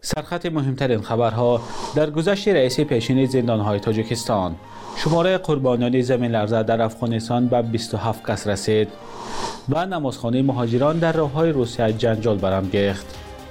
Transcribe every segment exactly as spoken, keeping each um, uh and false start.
سرخط مهمترین خبرها در گذشت رئیس پیشین زندانهای تاجیکستان. شماره قربانیان زمین لرزه در افغانستان به بیست و هفت کس رسید و نمازخانه مهاجران در راههای روسیه جنجال برانگیخت.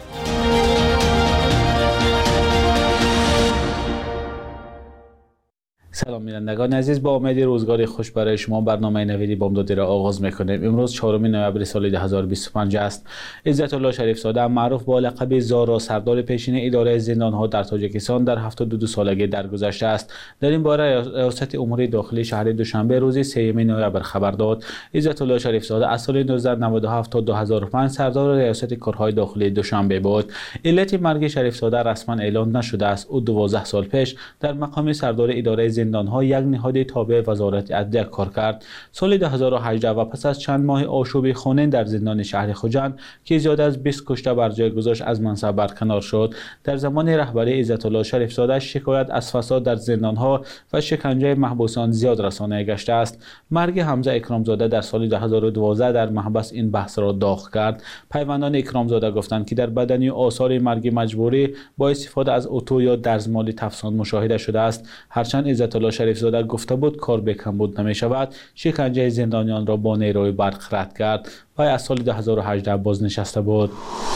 سلام بینندگان عزیز، با امید روزگاری خوش برای شما برنامه نویدی بامدادی را آغاز میکنیم. امروز چهارم نوامبر سال دو هزار و بیست و پنج است. عزت الله شریف زاده معروف با لقب زارا سردار پیشین اداره زندانها در تاجیکستان در هفتاد و دو سالگی درگذشته است. در این باره ریاست امور داخلی شهر دوشنبه روز سوم نوامبر خبر داد. عزت الله شریف زاده از سال نوزده نود و هفت تا دو هزار و پنج سردار ریاست کارهای داخلی دوشنبه بود. علت مرگ شریف زاده رسما اعلام نشده است. او دوازده سال پیش در مقام سردار اداره زندانها یک نهاد تابع وزارت عدلیه کار کرد. سال دو هزار و هجده و پس از چند ماه آشوب خونین در زندان شهر خوجند که زیاد از بیست کشته بر جای گذاشت از منصب برکنار شد. در زمان رهبری عزت الله شریف زاده شکایت از فساد در زندانها و شکنجه محبوسان زیاد رسانه گشته است. مرگ حمزه اکرامزاده در سال دو هزار و دوازده در محبس این بحث را داغ کرد. پیوندان اکرامزاده گفتند که در بدنی آثار مرگ مجبوری با استفاده از اتو یا درزمالی تفسان مشاهده شده است. هرچند عزت الله شریف زاده گفته بود کار به کمبود نمی شود، شکنجه زندانیان را با نیروی برق رد کرد و از سال دو هزار و هجده بازنشسته بود.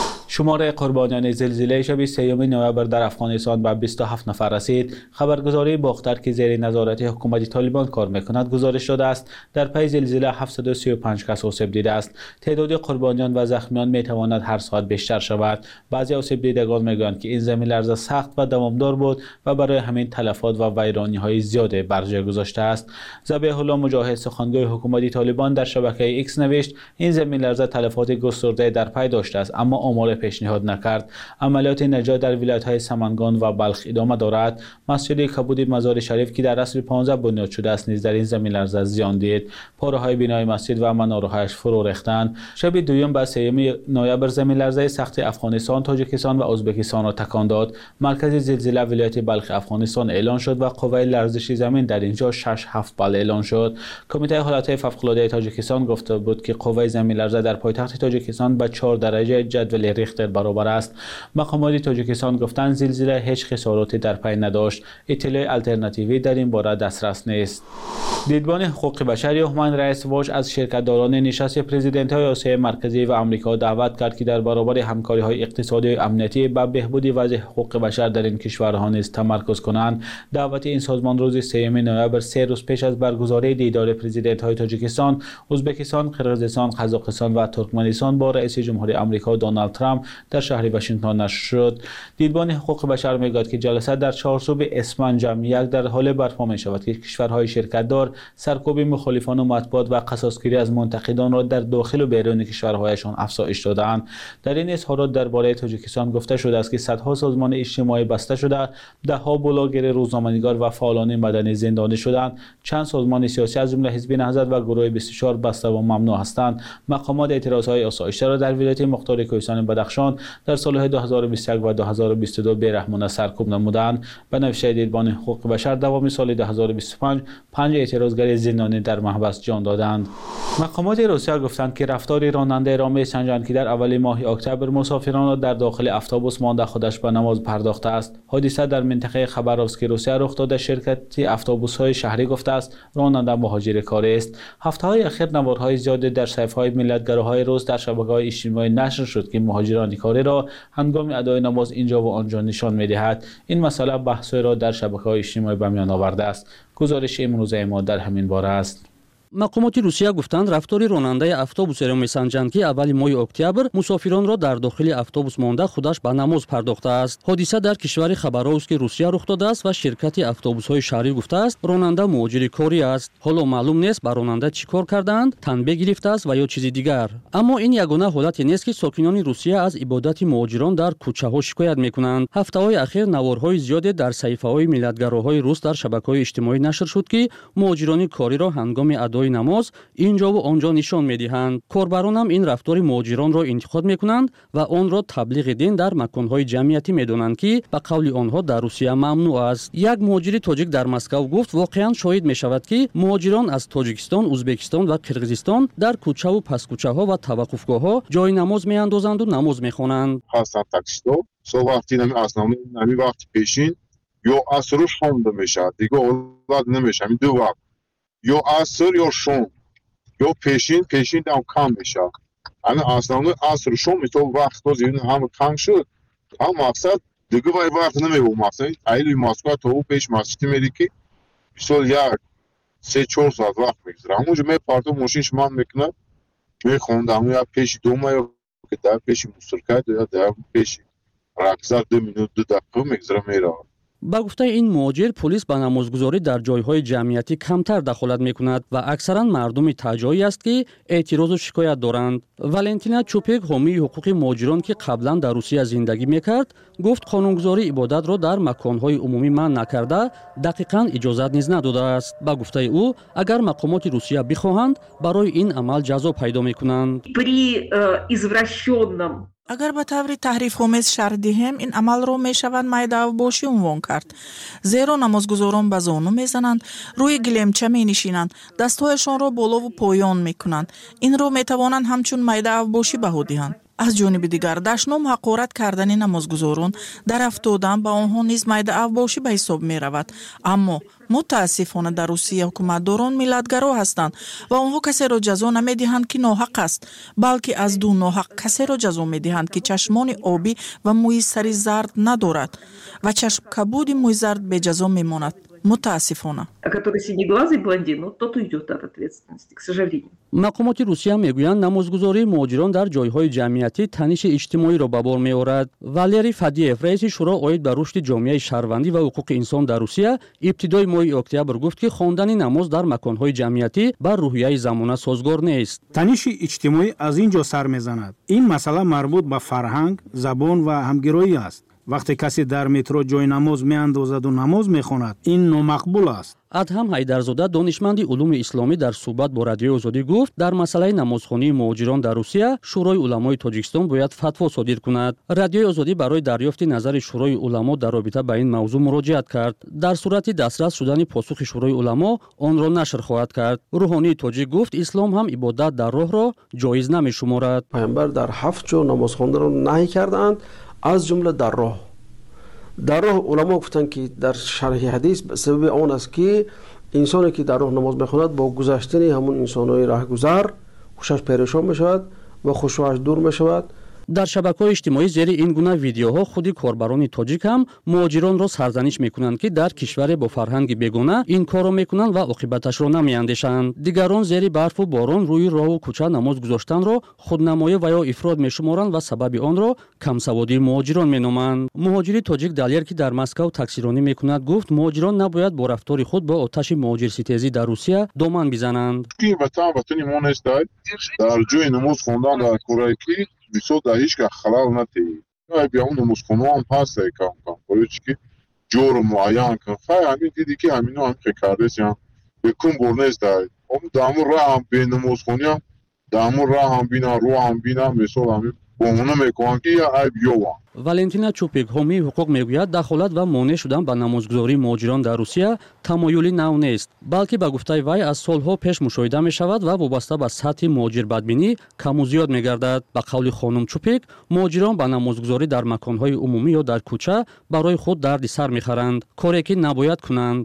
شماره قربانیان زلزله شب سوم نوامبر در افغانستان به بیست و هفت نفر رسید. خبرگزاری باختر که زیر نظارت حکومت طالبان کار میکند گزارش داده است در پی زلزله هفتصد و سی و پنج کس آسیب دیده است. تعداد قربانیان و زخمیان میتواند هر ساعت بیشتر شود. بعضی آسیب دیدگان میگویند که این زمین لرزه سخت و دوامدار بود و برای همین تلفات و ویرانی های زیاده بر جای گذاشته است. ذبیح الله مجاهد سخنگوی حکومت طالبان در شبکه ایکس نوشت این زمین لرزه تلفات گسترده در پی داشته است اما آمار پیشنهاد نکرد. عملیات نجات در ولایت‌های سمنگان و بلخ ادامه دارد. مسجد کبود مزار شریف که در عصر پانزده بنیاد شده است نیز در این زمین لرزه زیان دید. پاره‌های بنای مسجد و مناره‌اش فرو ریختند. شب دوم به سوم نوامبر زمین لرزه سخت افغانستان، تاجیکستان و ازبکستان را تکان داد. مرکز زلزله ولایت بلخ افغانستان اعلان شد و قوه لرزش زمین در اینجا شش هفت بال اعلان شد. کمیته حالات فوق‌العاده تاجیکستان گفته بود که قوه زمین لرزه در پایتخت تاجیکستان به چهار درجه جدول ریختر برابر است. مقامات تاجیکستان گفتند زلزله هیچ خساراتی در پی نداشت. اطلاع الترناتیوی در این باره دسترس نیست. دیدبان حقوق بشر یوهمن رئیس واش از شرکت‌داران نشست پرزیدنت‌های آسیای مرکزی و آمریکا دعوت کرد که در برابر همکاری‌های اقتصادی و امنیتی به بهبود وضع حقوق بشر در این کشورها نیز تمرکز کنند. دعوت این سازمان روز سوم نوامبر سه روز پیش از برگزاری دیدار پرزیدنت‌های تاجیکستان، ازبکستان، قرقیزستان، قزاقستان و ترکمنستان با رئیس جمهوری آمریکا دونالد ترامپ در شهر واشنگتن نشر شد. دیدبان حقوق بشر میگوید که جلسه در چهارچوب اسفنج یک در حال برپا می شود که کشورهای شرکت‌دار سرکوب مخالفان و مطبوعات و قصاصگیری از منتقدان را در داخل و بیرون کشورهایشان افزایش دادند. در این اظهارات درباره تاجیکستان گفته شده است که صدها سازمان اجتماعی بسته شده، دهها بلاگر، روزنامه‌نگار و فعالان مدنی زندانی شدند. چند سازمان سیاسی از جمله حزب نهضت و گروه بیست و چهار بسته و ممنوع هستند. مقامات اعتراضهای آسایشی را در ولایت مختار کوهستان بدخشان در سال‌های دو هزار و بیست و یک و دو هزار و بیست و دو بی‌رحمانه سرکوب نمودند. به نوشته دیدبان حقوق بشر دوام سال دو هزار و بیست و پنج پنج اعتراضگر زندانی در محبس جان دادند. مقامات روسیه گفتند که رفتار راننده را می‌سنجند که در اول ماه اکتبر مسافران را در داخل اتوبوس مانده خودش به نماز پرداخته است. حادثه در منطقه خباروفسک روسیه رخ داده. شرکت اتوبوس‌های شهری گفته است راننده مهاجر کاری است. هفته‌های اخیر نوارهای زیادی در صفحه‌های ملت‌گراهای روس در شبکه‌های اجتماعی نشر شد که مهاجران کاری را هنگام ادای نماز اینجا و آنجا نشان می‌دهد. این مسئله بحثی را در شبکه‌های اجتماعی به میان آورده است. گزارش امروزه ما در همین باره است. مقامات روسیه گفتند رفتاری راننده اتوبوس را می‌سنجند که اول ماه اکتبر مسافران را در داخل اتوبوس مانده خودش به نماز پرداخته است. حادثه در کشور خباروفسک روسیه رخ داده است و شرکت اتوبوس‌های شهری گفته است راننده مهاجر کاری است. حالا معلوم نیست بر راننده چیکار کردند، تنبیه گرفته است و یا چیزی دیگر. اما این یگانه حالتی نیست که ساکنان روسیه از عبادت مهاجران در کوچه‌ها شکایت می‌کنند. هفته‌های اخیر نوارهای زیادی در صحیفه‌های ملت‌گراهای روس در شبکه‌های اجتماعی نشر شد که مهاجران کاری را هنگام ادای адои намоз инҷову онҷо нишон медиҳанд. Корбаронам ин рафтори муҳоҷиронро интиқод мекунанд ва онро таблиғи дин дар маконҳои ҷамъиятӣ медонанд, ки ба қавли онҳо дар Русия мамнуъ аст. Як муҳоҷири тоҷик дар Москав гуфт воқеан шоҳид мешавад, ки муҳоҷирон аз Тоҷикистон, Узбекистон ва Қирғизистон дар кӯчаву паскӯчаҳо ва таваққуфгоҳҳо ҷои намоз меандозанду намоз мехонанд. Ҳастанд таксиsto со вақти нами основни нами вақти пешин ё асру шом мешавад, дига олад намешавад. Ин ду вақт ё аср ё шом ё пешин пешин дам кам мешавад. Ана основной асру шом мисол вақт то зиёд ҳама кам шуд. Ҳам мақсад дига вай вақт намебу мақсад айли Москва то пеш масҷид мери ки мисол як се чор соат вақт мегузара. Ҳамунҷо мепарто мошин шиман мекунад мехондам я пеши дома ё дар пеши мусурка ё дар пеши рахзат ду минут ду дақиқа мегузара меравад. ба гуфтаи ин муҳоҷир, полис ба намозгузорӣ дар ҷойҳои ҷамъиятӣ камтар дахолат мекунад ва аксаран мардуми таҷоӣ аст, ки эътирозу шикоят доранд. Валентина Чупек, ҳомии ҳуқуқи муҳоҷирон, ки қаблан дар Русия зиндагӣ мекард, гуфт қонунгузории ибодатро дар маконҳои умумӣ манъ накарда, дақиқан иҷозат низ надодааст. Ба гуфтаи ӯ, агар мақомоти Русия бихоҳанд, барои ин амал ҷазо пайдо мекунанд. При извращенном агар ба таври таҳрифомез шарҳ диҳем, ин амалро мешавад майдаавбошӣ унвон кард. Зеро намозгузорон ба зону мезананд, рӯи гилемча менишинанд, дастҳояшонро болову поён мекунанд. Инро метавонанд ҳамчун майдаавбошӣ баҳо диҳанд. аз ҷониби дигар дашном ҳақорат кардани намозгузорон дар афтодан ба онҳо низ майдаавбошӣ ба ҳисоб меравад. Аммо мутаассифона дар Русия ҳукуматдорон миллатгаро ҳастанд ва онҳо касеро ҷазо намедиҳанд, ки ноҳақ аст, балки аз ду ноҳақ касеро ҷазо медиҳанд, ки чашмони обӣ ва мӯи сари зард надорад ва чашмкабуди мӯйзард беҷазо мемонад. Мутаассифона. А который синеглазый блондин, ну, тот уйдет от ответственности, к сожалению. мақомоти Русия мегӯянд намозгузории муҳоҷирон дар ҷойҳои ҷамъиятӣ таниши иҷтимоиро ба бор меорад. Валерий Фадиев, раиси шуро оид ба рушди ҷомеаи шаҳрвандӣ ва ҳуқуқи инсон дар Русия, ибтидои моҳи октябр гуфт, ки хондани намоз дар маконҳои ҷамъиятӣ ба рӯҳияи замона созгор нест. таниши иҷтимоӣ аз ин ҷо сар мезанад. Ин масъала марбут ба фарҳанг, забон ва ҳамгироӣ аст. вақте касе дар метро ҷои намоз меандозаду намоз мехонад, ин номақбул аст. Адҳам Ҳайдарзода, донишманди улуми исломӣ, дар суҳбат бо Радиои Озодӣ гуфт, дар масъалаи намозхонии муҳоҷирон дар Русия Шӯрои уламои Тоҷикистон бояд фатво содир кунад. Радиои Озодӣ барои дарёфти назари Шӯрои уламо дар робита ба ин мавзӯъ муроҷиат кард. Дар сурати дастрас шудани посухи Шӯрои уламо онро нашр хоҳад кард. Рӯҳонии тоҷик гуфт, ислом ҳам ибодат дар роҳро ҷоиз намешуморад. пайғамбар дар ҳафт ҷо намоз хонданро наҳй карданд, аз ҷумла дар роҳ. дар роҳ уламо гуфтанд, ки дар шарҳи ҳадис сабаби он аст, ки инсоне ки дар роҳ намоз мехонад бо гузаштани ҳамун инсонҳои раҳгузар хушаш перешон мешавад ва хушуаш дур мешавад. дар шабакаҳои иҷтимоӣ зери ин гуна видеоҳо худи корбарони тоҷик ҳам муҳоҷиронро сарзаниш мекунанд, ки дар кишваре бо фарҳанги бегона ин корро мекунанд ва оқибаташро намеандешанд. Дигарон зери барфу борон рӯи роҳу кӯча намоз гузоштанро худнамоӣ ва ё ифрод мешуморанд ва сабаби онро камсаводии муҳоҷирон меноманд. муҳоҷири тоҷик Далер, ки дар Москав таксиронӣ мекунад, гуфт, муҳоҷирон набояд бо рафтори худ бо оташи муҳоҷирситезӣ дар Русия доман бизананд. ин ватан ватани мо нест, дар ҷои намоз хондан дар кораи ки мисол дар ҳеҷ гах халал натеҳӣ. биявон намозхонаам ҳаст кам кам корич ки ҷору муайян кун. Хай ҳамин диди ки ҳамино ҳам хекардесиам бекун бор нест дар. Ом даму раҳам бе намозхониям даму раҳам бинам роҳам бинам мисол ҳамин боҳона мекунам ки я айб ёвам. Валентина Чупик, ҳомии ҳуқуқ, мегӯяд, дахолат ва монеъ шудан ба намозгузории муҳоҷирон дар Русия тамоюли нав нест, балки ба гуфтаи вай аз солҳо пеш мушоҳида мешавад ва вобаста ба сатҳи муҳоҷирбадбинӣ каму зиёд мегардад. Ба қавли хонум Чупик, муҳоҷирон ба намозгузорӣ дар маконҳои умумӣ ё дар кӯча барои худ дарди сар мехаранд, коре ки набояд кунанд.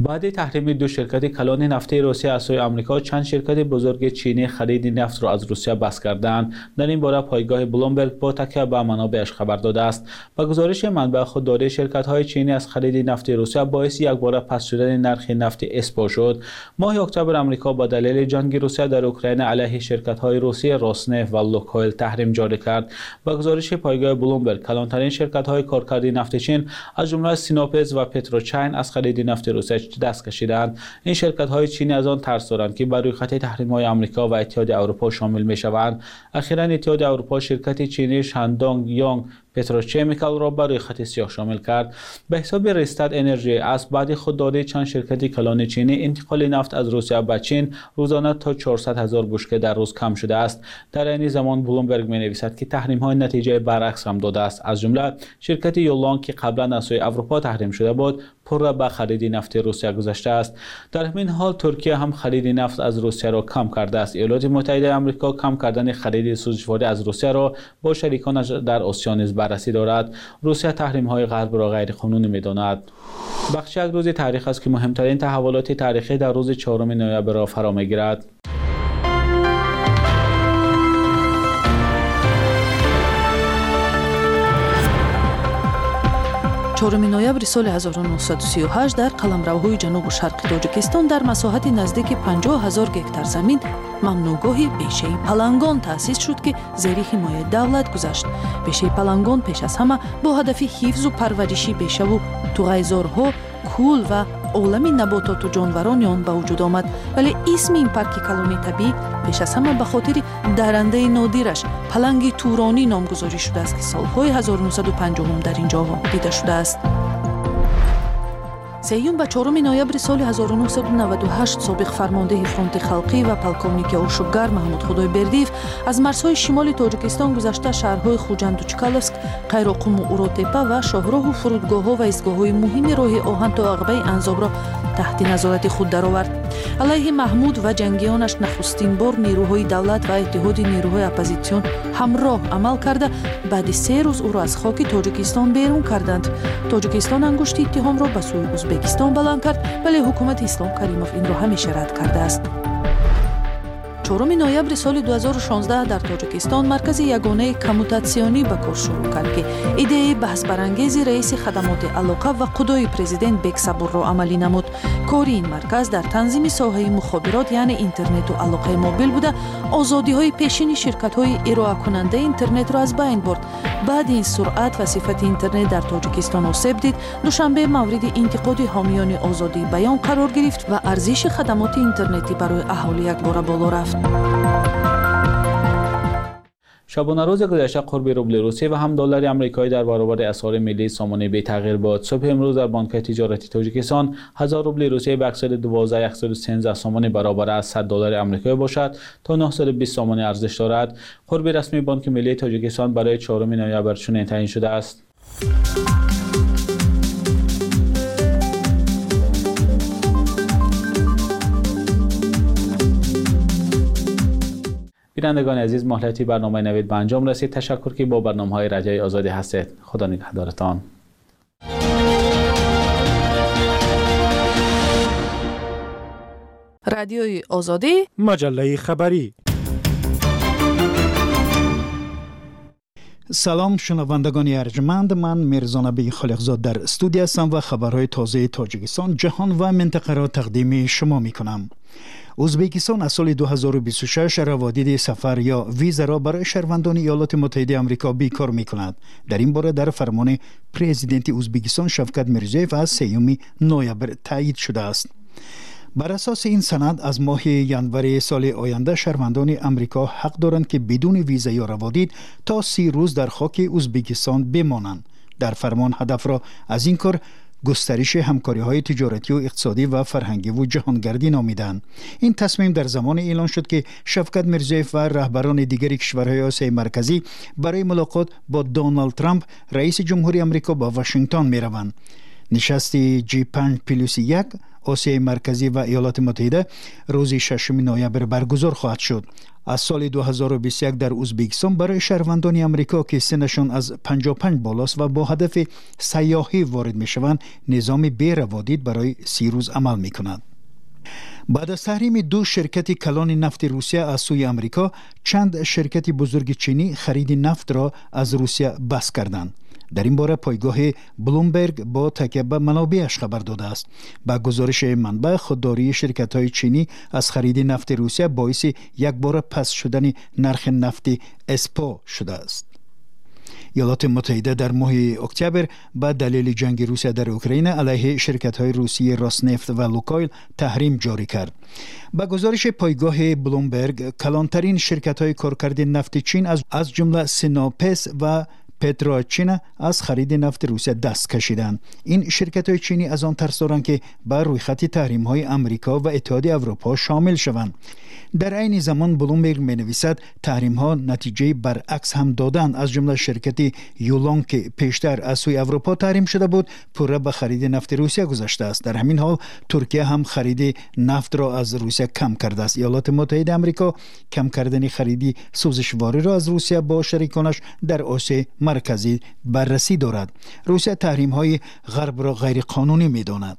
بعد تحریم دو شرکت کلان نفتی روسیه از سوی آمریکا، چند شرکت بزرگ چینی خرید نفت را از روسیه بس کردند. در این باره پایگاه بلومبرگ با تکیه به منابعش خبر داده است. با گزارش منبع خودداری، شرکت‌های چینی از خرید نفت روسیه باعث یک بار پس شدن نرخ نفت اسپو شد. ماه اکتبر آمریکا با دلیل جنگ روسیه در اوکراین علیه شرکت‌های روسیه روسنفت و لوکویل تحریم جاری کرد. با گزارش پایگاه بلومبرگ، کلانترین شرکت‌های کارکردی نفت چین از جمله سینوپز و پتروچین از خرید نفت روسیه دست کشیدند. این شرکت‌های چینی از آن ترس دارند که بر روی خط تحریم‌های آمریکا و اتحاد اروپا شامل می‌شوند. اخیراً اتحاد اروپا شرکت چینی شاندونگ یونگ پتروکمیکال را بر روی خط سیاه شامل کرد. به حساب ریستاد انرژی از بعد خودداری چند شرکت کلان چینی، انتقال نفت از روسیه به چین روزانه تا چهارصد هزار بشکه در روز کم شده است. در این زمان بلومبرگ می‌نویسد که تحریم‌های نتیجه برعکس هم داده است. از جمله شرکت یولانگ که قبلا از سوی اروپا تحریم شده بود، پر را به خرید نفت روسیه گذاشته است. در همین حال ترکیه هم خرید نفت از روسیه را کم کرده است. ایالات متحده آمریکا کم کردن خرید سوزشواری از روسیه را با شریکانش در آسیا نیز بررسی دارد. روسیه تحریم‌های غرب را غیر قانونی می‌داند. بخش یک روز تاریخ است که مهمترین تحولات تاریخی در روز چهارم نوامبر را فرا می‌گیرد. چهارم نوامبر سال هزار و نهصد و سی و هشت در قلمروهای جنوب و شرق تاجیکستان در مساحت نزدیک پنجاه هزار گکتار زمین ممنوعگاهی بیشه پلنگان تأسیس شد که زیر حمایت دولت گذاشت. بیشه پلنگان پیش از همه با هدف حفظ و پرورشی بیشه و توغیزارها، کول و عالم نباتات و جانوران آن به وجود آمد، ولی اسم این پارک کلانی طبیعی پیش از همه به خاطر درنده نادرش پلنگ تورانی نامگذاری شده است که سالهای هزار و نهصد و پنجاه در اینجا دیده شده است. سیوم به چهارم نوامبر سال هزار و نهصد و نود و هشت سابق فرمانده فرانت خلقی و پلکونیک آشوبگر محمود خدای بردیف از مرزهای شمال تاجیکستان گذشته شهرهای خوجند و چکالسک، قیراقوم و اوراتپا و شاهراه و فرودگاه‌ها و ایستگاه‌های مهم راه آهن تا عقبه انزاب را تحت نظارت خود درآورد. علیه محمود و جنگیانش نخستین بار نیروهای دولت و اتحاد نیروهای اپوزیسیون همراه عمل کرده بعد سه روز او را از خاک تاجیکستان بیرون کردند. تاجیکستان انگشت اتهام را به سوی ازبکستان بلند کرد، ولی حکومت اسلام کریموف این را همیشه رد کرده است. چهارم نوامبر سال دو هزار و شانزده در تاجیکستان مرکز یگانه کموتاسیونی به کار شروع کرد که ایده بحث برانگیز رئیس خدمات علاقه و قدوی پرزیدنت بیک صبور را عملی نمود. کار این مرکز در تنظیم ساحه مخابرات یعنی اینترنت و علاقه موبیل بوده، آزادی های پیشین شرکت های ارائه کننده اینترنت را از بین برد. بعد این سرعت و صفت اینترنت در تاجیکستان آسیب دید، دوشنبه مورد انتقاد حامیان آزادی بیان قرار گرفت و ارزش خدمات اینترنتی برای اهالی یک بار بالا رفت. شبانه روز گذشته قرب روبل روسی و هم دلار آمریکایی در برابر اسعار ملی سامانه بی تغییر بود. صبح امروز در بانک تجارتی تاجیکستان هزار روبل روسی به اکثر دوازده هزار و صد و سیزده سامانه برابر از صد دلار آمریکایی باشد تا نهصد و بیست سامانه ارزش دارد. قرب رسمی بانک ملی تاجیکستان برای چهارم نوامبر چنین تعیین شده است. بینندگان عزیز، مهلتی برنامه نوید به انجام رسید. تشکر که با برنامه‌های رادیوی آزادی هستید. خدا نگهدارتان. رادیوی آزادی، مجله خبری. سلام شنوندگان ارجمند، من میرزا نبی خالقزاد در استودیو هستم و خبرهای تازه تاجیکستان، جهان و منطقه را تقدیم شما می کنم. ازبکستان از سال دو هزار و بیست و شش روادید سفر یا ویزا را برای شهروندان ایالات متحده آمریکا بیکار می کند. در این باره در فرمان پرزیدنت ازبکستان شفقت میرزیوف از سیوم نوامبر تایید شده است. بر اساس این سند از ماه ژانویه سال آینده شهروندان آمریکا حق دارند که بدون ویزا یا روادید تا سی روز در خاک ازبکستان بمانند. در فرمان هدف را از این کار گسترش همکاری‌های تجارتی و اقتصادی و فرهنگی و جهانگردی نامیدند. این تصمیم در زمان اعلان شد که شفقت میرزیوف و رهبران دیگر کشورهای آسیای مرکزی برای ملاقات با دونالد ترامپ رئیس جمهوری آمریکا با واشنگتن می‌روند. نشست جی پنج پلاس یک آسیای مرکزی و ایالات متحده روز ششم نوامبر برگزار خواهد شد. از سال دو هزار و بیست و یک در ازبکستان برای شهروندان امریکا که سنشان از پنجاه و پنج بالاست و با هدف سیاحی وارد می شوند نظام بی روادید برای سی روز عمل می کند. بعد از تحریم دو شرکت کلان نفت روسیه از سوی امریکا، چند شرکت بزرگ چینی خرید نفت را از روسیه بس کردند. در این باره پایگاه بلومبرگ با تکیه به منابعش خبر داده است. با گزارش منبع، خودداری شرکت‌های چینی از خرید نفت روسیه باعث یک بار پس شدن نرخ نفت اسپا شده است. ایالات متحده در ماه اکتبر به دلیل جنگ روسیه در اوکراین علیه شرکت‌های روسی راسنفت و لوکایل تحریم جاری کرد. با گزارش پایگاه بلومبرگ، کلانترین شرکت‌های کارکرد نفت چین از از جمله سیناپس و پتروچین از خرید نفت روسیه دست کشیدند. این شرکت‌های چینی از آن ترس دارند که بر روی خط تحریم‌های آمریکا و اتحادیه اروپا شامل شوند. در عین زمان بلومبرگ می‌نویسد تحریم‌ها نتیجه برعکس هم دادند. از جمله شرکت یولانگ که پیشتر از سوی اروپا تحریم شده بود پورا به خرید نفت روسیه گذاشته است. در همین حال ترکیه هم خرید نفت را از روسیه کم کرده است. ایالات متحده آمریکا کم کردن خرید سوزشواری را از روسیه با شریکانش در آسیای مرکزی بررسی دارد. روسیه تحریم‌های غرب را غیر قانونی می‌داند.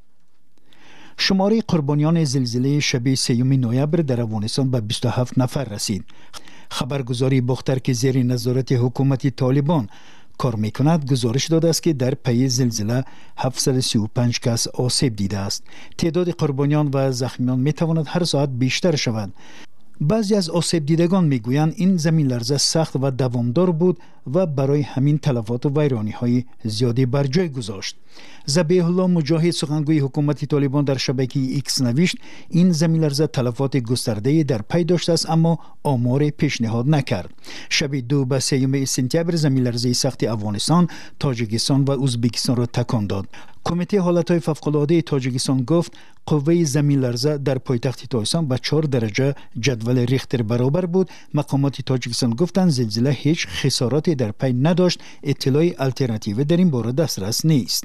شماره قربانیان زلزله شب سیوم نوامبر در افغانستان به بیست و هفت نفر رسید. خبرگزاری باختر که زیر نظارت حکومت طالبان کار می‌کند گزارش داده است که در پی زلزله هفتصد و سی و پنج کس آسیب دیده است. تعداد قربانیان و زخمیان می‌تواند هر ساعت بیشتر شود. بعضی از آسیب دیدگان میگویند این زمین لرزه سخت و دوامدار بود و برای همین تلفات و ویرانی های زیادی بر جای گذاشت. ذبیح الله مجاهد سخنگوی حکومت طالبان در شبکه ایکس نوشت این زمین لرزه تلفات گسترده در پی داشته است اما آمار پیشنهاد نکرد. شب دو به سیوم سپتامبر زمین لرزه سخت افغانستان، تاجیکستان و ازبکستان را تکان داد. کمیته حالتهای فوق‌العاده تاجیکستان گفت قوه زمین لرزه در پایتخت تایسان به چهار درجه جدول ریختر برابر بود. مقامات تاجیکستان گفتند زلزله هیچ خساراتی در پی نداشت. اطلاع الترناتیو در این باره دسترس نیست.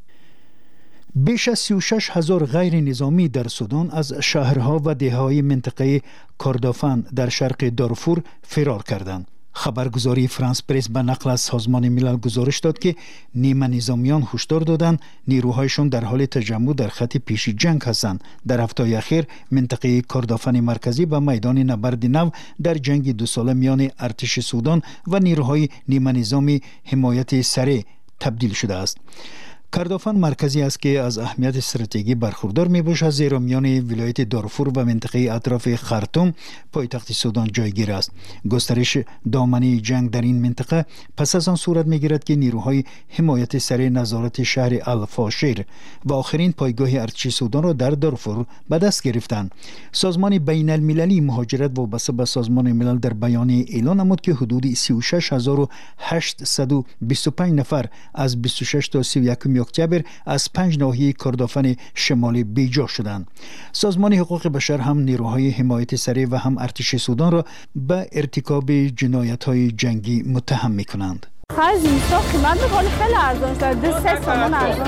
بیش از سی و شش هزار غیر نظامی در سودان از شهرها و دهه‌های منطقه کردافان در شرق دارفور فرار کردند. خبرگزاری فرانس پرس به نقل از سازمان ملل گزارش داد که نیمه نظامیان هشدار دادند نیروهایشان در حال تجمع در خط پیشی جنگ هستند. در هفته اخیر منطقه کردافان مرکزی به میدان نبرد نو در جنگ دو ساله میان ارتش سودان و نیروهای نیمه نظامی حمایت سریع تبدیل شده است. کردافان مرکزی است که از اهمیت استراتژیکی برخوردار میباشد زیرا میان ولایت دارفور و منطقه اطراف خرطوم پایتخت سودان جایگیر است. گسترش دامنه جنگ در این منطقه پس از آن صورت میگیرد که نیروهای حمایت سریع نظارت شهر الفاشیر و آخرین پایگاه ارتش سودان را در دارفور به دست گرفتند. سازمان بین المللی مهاجرت وابسته به سازمان ملل در بیانیه اعلام نمود که حدود سی و شش هزار و هشتصد و بیست و پنج نفر از بیست و شش تا سی و یک اکتبر از پنج ناحیه کردافان شمالی بیجا شدند. سازمان حقوق بشر هم نیروهای حمایت سریع و هم ارتش سودان را به ارتکاب جنایت‌های جنگی متهم می‌کنند. خرج اینستا قیمت بخواد خیلی ارزان شد. دو سه تومان ارزان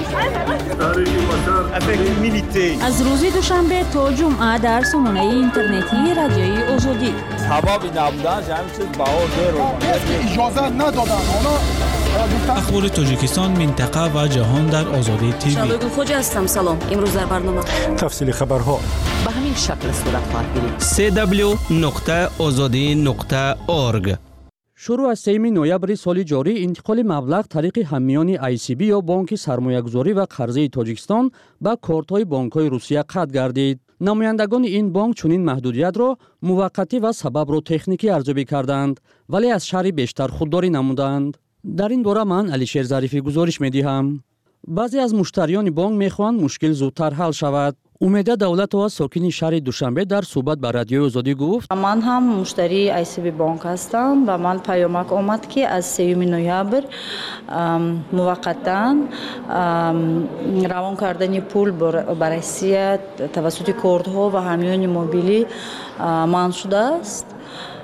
شد. از روز دوشنبه تا جمعه در سامانه اینترنتی رادیوی آزادی. حبابی نبودن همین چیز بهار رو اجازه ندادن. اخبار تاجیکستان، منطقه و جهان در آزادی تیوی. شبکه خوجا هستم. سلام. امروز در برنامه تفصیل خبرها به همین شکل صورت خواهد گرفت. سی دبلیو نقطه آزادی نقطه اورگ. شروع از سیوم نوامبر سال جاری انتقال مبلغ طریق همیان ای سی بی یا بانک سرمایه‌گذاری و قرضه تاجیکستان به کارت‌های بانک‌های روسیه قطع گردید. نمایندگان این بانک چنین محدودیت را موقتی و سبب را تکنیکی ارزیابی کردند ولی از شهر بیشتر خودداری نمودند. در این باره من علیشیر ظریفی گزارش می‌دهم. بعضی از مشتریان بانک می‌خواهند مشکل زودتر حل شود. امیده دولتова ساکن شهر دوشنبه در صحبت با رادیوی آزادی گفت من هم مشتری ای سی بی بانک هستم و من پیامک آمد که از سیوم نوامبر موقتا روان کردن پول برای روسیه توسط کردها و همیان موبیلی منع شده است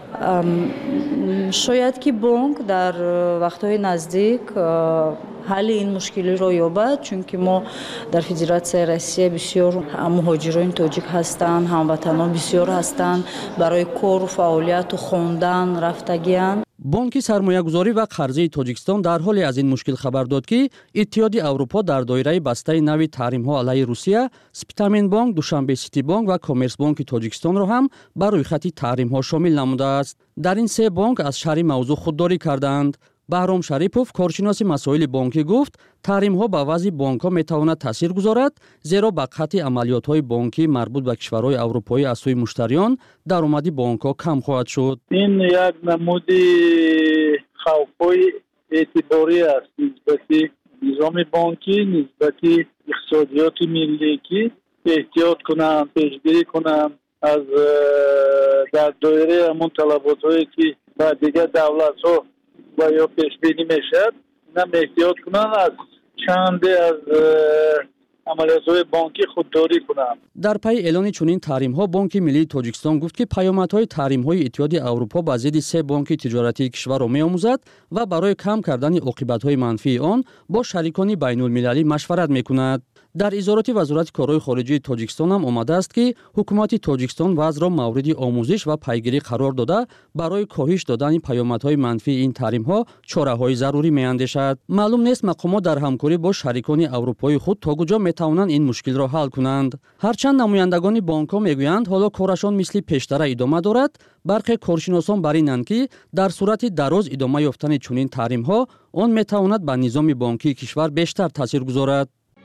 шояд ки бонк дар вақтҳои наздик ҳалли ин мушкилиро ёбад, чунки мо дар Федератсияи Россия бисёр муҳоҷирони тоҷик ҳастанд, ҳамватанон бисёр ҳастанд, барои кору фаъолияту хондан рафтагиянд. бонки сармоягузорӣ ва қарзии тоҷикистон дар ҳоле аз ин мушкил хабар дод ки иттиҳоди аврупо дар доираи бастаи нави таҳримҳо алайҳи Русия, Спитаменбонк, Душанбе Ситибонк ва Коммерсбонки Тоҷикистонро ҳам ба рӯйхати таҳримҳо шомил намудааст. дар ин се бонк аз шаҳри мавзӯъ худдорӣ карданд. Баҳром Шарипов, коршиноси масоили бонкӣ, гуфт, таҳримҳо ба вазъи бонкҳо метавонад таъсир гузорад, зеро ба қатъи амалиётҳои бонкӣ марбут ба кишварҳои аврупоӣ аз сӯи муштариён даромади бонкҳо кам хоҳад шуд. ин як намуди хавфҳои эътиборӣ аст нисбати низоми бонкӣ, нисбати иқтисодиёти миллӣ ки эҳтиёт кунанд, пешгирӣ кунанд аз дар доираи ҳамон талаботҳое ки ба дигар давлатҳо ва ё пешбинӣ мешавад, инам эҳтиёт кунанд, аз чанде аз амалиётҳои бонкӣ худдорӣ кунанд. дар пайи эълони чунин таҳримҳо Бонки Миллии Тоҷикистон гуфт ки паёмадҳои таҳримҳои Иттиҳоди Аврупо ба зидди се бонки тиҷоратии кишварро меомӯзад ва барои кам кардани оқибатҳои манфии он бо шарикони байнулмилалӣ машварат мекунад. дар изороти Вазорати корҳои хориҷии Тоҷикистон ҳам омадааст ки ҳукумати Тоҷикистон вазъро мавриди омӯзиш ва пайгирӣ қарор дода, барои коҳиш додани паёмадҳои манфии ин таҳримҳо чораҳои зарурӣ меандешад. маълум нест мақомот дар ҳамкорӣ бо шарикони аврупои худ то куҷо метавонанд ин мушкилро ҳал кунанд. ҳарчанд намояндагони бонкҳо мегӯянд ҳоло корашон мисли пештара идома дорад, бархе коршиносон бар инанд ки дар сурати дароз идома ёфтани чунин таҳримҳо он метавонад ба низоми бонкии кишвар бештар таъсир гузорад.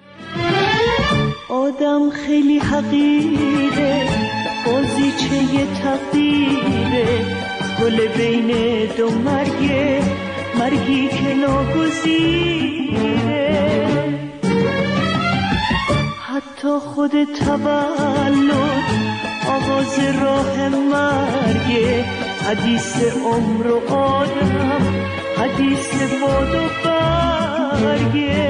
آدم خیلی حقیره بازیچه تقدیره گل بین دو مرگه مرگی که ناگزیره حتی خود تولد آغاز راه مرگه حدیث عمر و آدم حدیث باد و برگه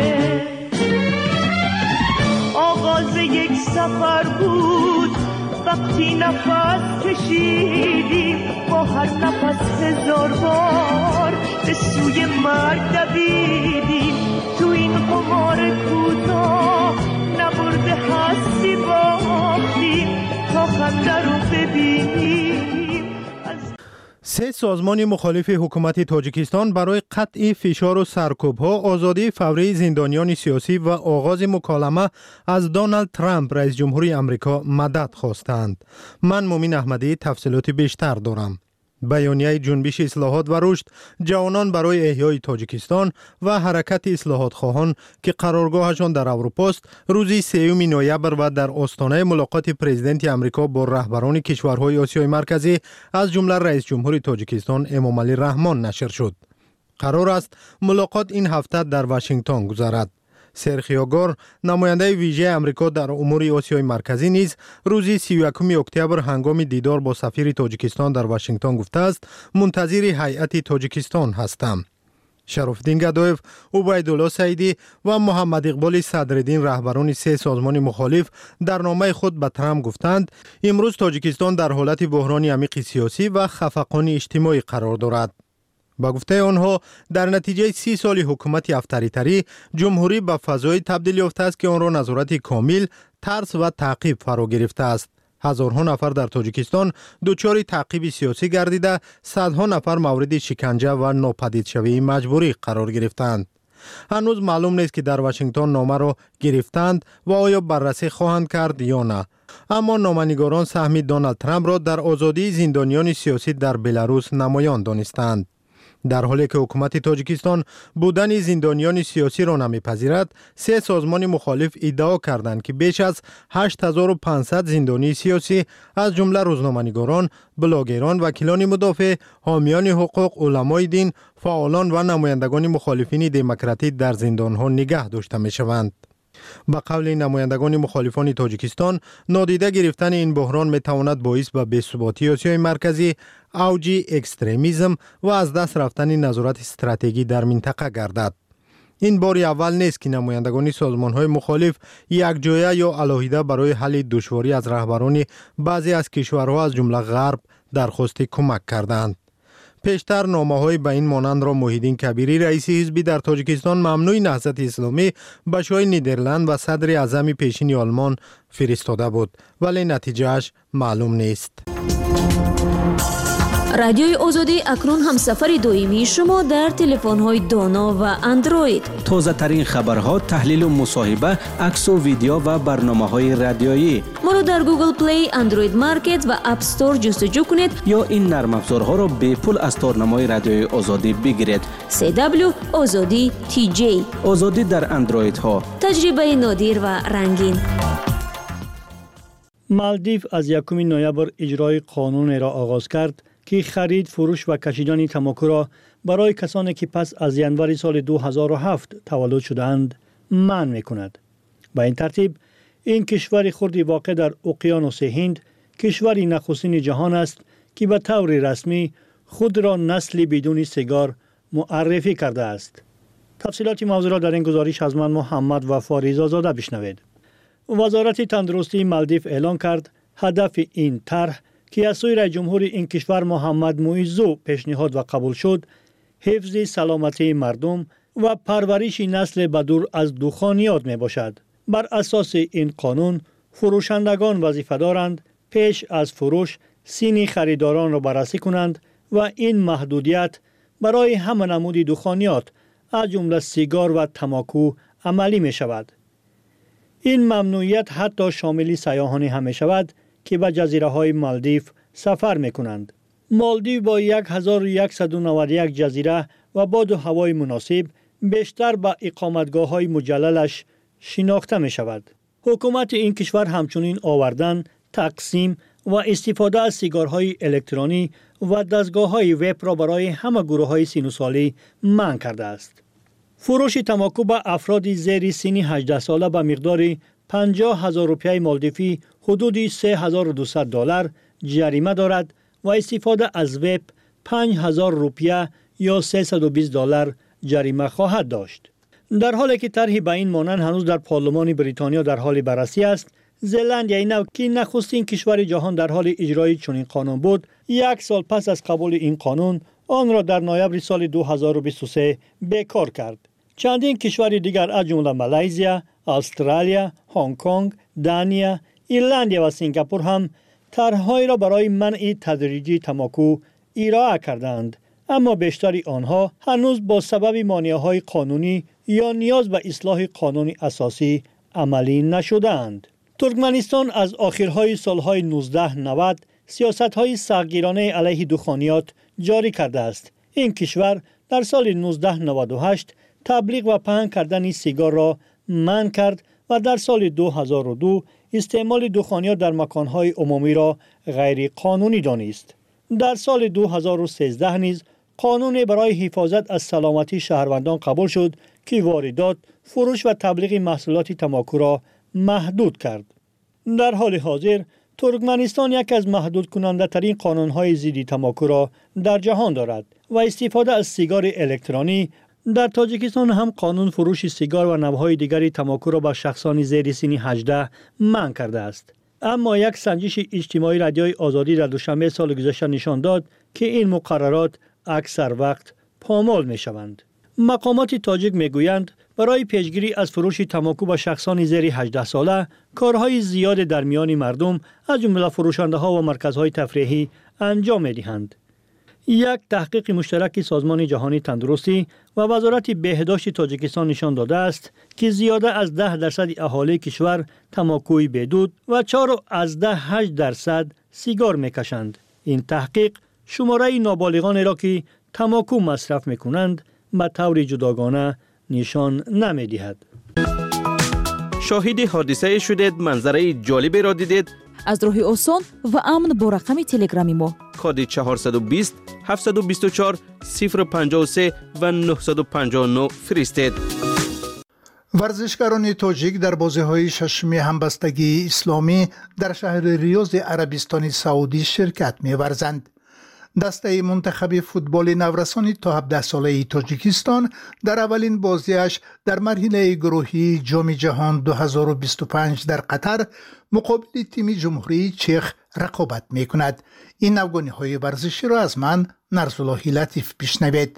آغاز یک سفر بود وقتی نفس کشیدیم با هر نفس هزار بار به سوی مرگ دویدیم تو این قمار کوتاه نبرده هستی باختیم تا خنده رو ببینیم. سه سازمان مخالف حکومت تاجیکستان برای قطع فشار و سرکوب‌ها، آزادی فوری زندانیان سیاسی و آغاز مکالمه از دونالد ترامپ رئیس جمهوری آمریکا مدد خواستند. من مومین احمدی تفصیلات بیشتر دارم. بیانیه جنبش اصلاحات و رشد جوانان برای احیای تاجیکستان و حرکت اصلاحات خواهان که قرارگاهشان در اروپا است روز سوم نوامبر و در آستانه ملاقات پرزیدنت آمریکا با رهبران کشورهای آسیای مرکزی از جمله رئیس جمهور تاجیکستان امامعلی رحمان نشر شد. قرار است ملاقات این هفته در واشنگتن گذرد. سرخیو گور، نماینده ویژه آمریکا در امور آسیای مرکزی نیز روز سی و یکم اکتبر هنگام دیدار با سفیر تاجیکستان در واشنگتن گفته است منتظر هیئت تاجیکستان هستم. شرفالدین گدایف، عبیدالله سعیدی و محمد اقبال صدرالدین رهبران سه سازمان مخالف در نامه خود به ترامپ گفتند امروز تاجیکستان در حالت بحران عمیق سیاسی و خفقان اجتماعی قرار دارد. با گفته آنها در نتیجه سی سال حکومت افطاری‌تری جمهوری به فضای تبدیل یافته است که آن را نظارت کامل، ترس و تعقیب فرا گرفته است. هزارها نفر در تاجیکستان دچار تعقیب سیاسی گردیده، صدها نفر مورد شکنجه و ناپدید شوی مجبوری قرار گرفتند. هنوز معلوم نیست که در واشنگتن نامه را گرفتند و آیا بررسی خواهند کرد یا نه. اما نامه‌نگاران سهم دونالد ترامپ را در آزادی زندانیان سیاسی در بلاروس نمایان دانستند. در حالی که حکومت تاجیکستان بودن زندانیان سیاسی را نمیپذیرد، سه سازمان مخالف ادعا کردند که بیش از هشت هزار و پانصد زندانی سیاسی از جمله روزنامه‌نگاران، بلاگران، وکیلان مدافع، حامیان حقوق، علمای دین، فعالان و نمایندگان مخالفین دموکراتی در زندانها نگه داشته میشوند. با قول نمایندگان مخالفان تاجیکستان، نادیده گرفتن این بحران میتواند باعث به بی‌ثباتی آسیای مرکزی، اوج اکستریمیسم و از دست رفتن نظارت استراتژی در منطقه گردد. این بار اول نیست که نمایندگان سازمان‌های مخالف یک جایه یا علاهیده برای حل دشواری از رهبران بعضی از کشورها از جمله غرب درخواست کمک کردند. پیشتر نامه‌های به این مانند را محیدین کبیری رئیس حزبی در تاجیکستان ممنوع نهضت اسلامی به شاه نیدرلند و صدر اعظم پیشین آلمان فرستاده بود، ولی نتیجهش معلوم نیست. رادیوی آزادی اکنون هم سفر دائمی شما در تلفن‌های دانا و اندروید. تازه ترین خبرها، تحلیل و مصاحبه، عکس و ویدیو و برنامه‌های رادیویی. ما را در گوگل پلی، اندروید مارکت و اپ استور جستجو کنید یا این نرم افزارها را به پول از تارنمای رادیوی آزادی بگیرید. سی دبلیو آزادی تی جی. آزادی در اندروید ها. تجربه نادر و رنگین. مالدیو از یکم نوامبر اجرای قانون را آغاز کرد که خرید، فروش و کشیدن تماکو را برای کسانی که پس از ینور سال دو هزار و هفت تولد شده‌اند منع می‌کند. با این ترتیب این کشور خردی واقع در اقیانوس هند کشوری نخستین جهان است که به طور رسمی خود را نسل بدون سیگار معرفی کرده است. تفصیلات موضوع را در این گزارش از من محمد و فاریزا زاده بشنوید. وزارت تندرستی مالدیو اعلان کرد هدف این طرح که از سوی رئیس جمهور این کشور محمد معیزو پیشنهاد و قبول شد، حفظ سلامتی مردم و پرورش نسل بدور از دخانیات می باشد. بر اساس این قانون فروشندگان وظیفه دارند پیش از فروش سین خریداران را بررسی کنند و این محدودیت برای همه نمود دخانیات از جمله سیگار و تماکو عملی می شود. این ممنوعیت حتی شامل سیاحانی هم می شود که به جزیره های مالدیو سفر می کنند. مالدیو با هزار و صد و نود و یک جزیره و باد و هوای مناسب بیشتر به اقامتگاه های مجللش شناخته می شود. حکومت این کشور همچنین آوردن، تقسیم و استفاده از سیگارهای الکترونی و دستگاه های وب را برای همه گروه های سن و سالی منع کرده است. فروش تماکو به افراد زیر سن هجده ساله به مقدار پنجاه هزار روپیه مالدیوی حدود سه هزار و دویست دلار جریمه دارد و استفاده از وب پنج هزار روپیه یا سیصد و بیست دلار جریمه خواهد داشت. در حالی که طرحی به این مانند هنوز در پارلمان بریتانیا در حال بررسی است، زلندیای نو که نخستین کشور جهان در حال اجرای چنین قانون بود، یک سال پس از قبول این قانون آن را در نوامبر سال دو هزار و بیست و سه بیکار کرد. چندین کشور دیگر از جمله مالزی، استرالیا، هنگ کنگ، دانیا، ایرلندیا و سنگاپور هم طرح‌هایی را برای منع تدریجی تماکو ارائه کردند، اما بیشتر آنها هنوز با سبب مانع‌های قانونی یا نیاز به اصلاح قانون اساسی عملی نشده‌اند. ترکمنستان از آخرهای سالهای نوزده نود سیاست‌های سختگیرانه علیه دخانیات جاری کرده است. این کشور در سال نوزده نود و هشت تبلیغ و پهن کردن سیگار را منع کرد و در سال دو هزار و دو استعمال دخانیات در مکان‌های عمومی را غیر قانونی دانست. در سال دو هزار و سیزده نیز قانون برای حفاظت از سلامتی شهروندان قبول شد که واردات، فروش و تبلیغ محصولات تماکو را محدود کرد. در حال حاضر ترکمنستان یکی از محدود کننده ترین قانون‌های ضد تماکو را در جهان دارد و استفاده از سیگار الکترونی. در تاجیکستان هم قانون فروش سیگار و نوع‌های دیگری تماکو را به شخصان زیر سن هجده منع کرده است. اما یک سنجش اجتماعی رادیوی آزادی در دوشنبه سال گذشته نشان داد که این مقررات اکثر وقت پامال می شوند. مقامات تاجیک می گویند برای پیشگیری از فروش تماکو به شخصان زیر هجده ساله کارهای زیاد در میان مردم از جمله فروشنده ها و مرکزهای تفریحی انجام می دهند. یک تحقیق مشترک سازمان جهانی تندرستی و وزارت بهداشت تاجیکستان نشان داده است که زیاده از ده درصد اهالی کشور تماکوی بدود و چهار از ده هشت درصد سیگار میکشند. این تحقیق شماره نابالغان را که تماکو مصرف میکنند به طور جداگانه نشان نمیدهد. شاهد حادثه شدید، منظره جالبی را دیدید؟ از راه آسان و امن با رقم تلگرامی ما کد چهارصد و بیست هفتصد و بیست و چهار صفر پنجاه و سه و نهصد و پنجاه و نه فرستید. ورزشکاران تاجیک در بازی‌های ششم همبستگی اسلامی در شهر ریاض عربستان سعودی شرکت می‌ورزند. دسته منتخب فوتبال نورسان تا هفده ساله تاجیکستان در اولین بازیش در مرحله گروهی جام جهان دو هزار و بیست و پنج در قطر مقابل تیم جمهوری چخ رقابت می کند. این نوگانی های ورزشی را از من نرزالله لطیف بشنوید.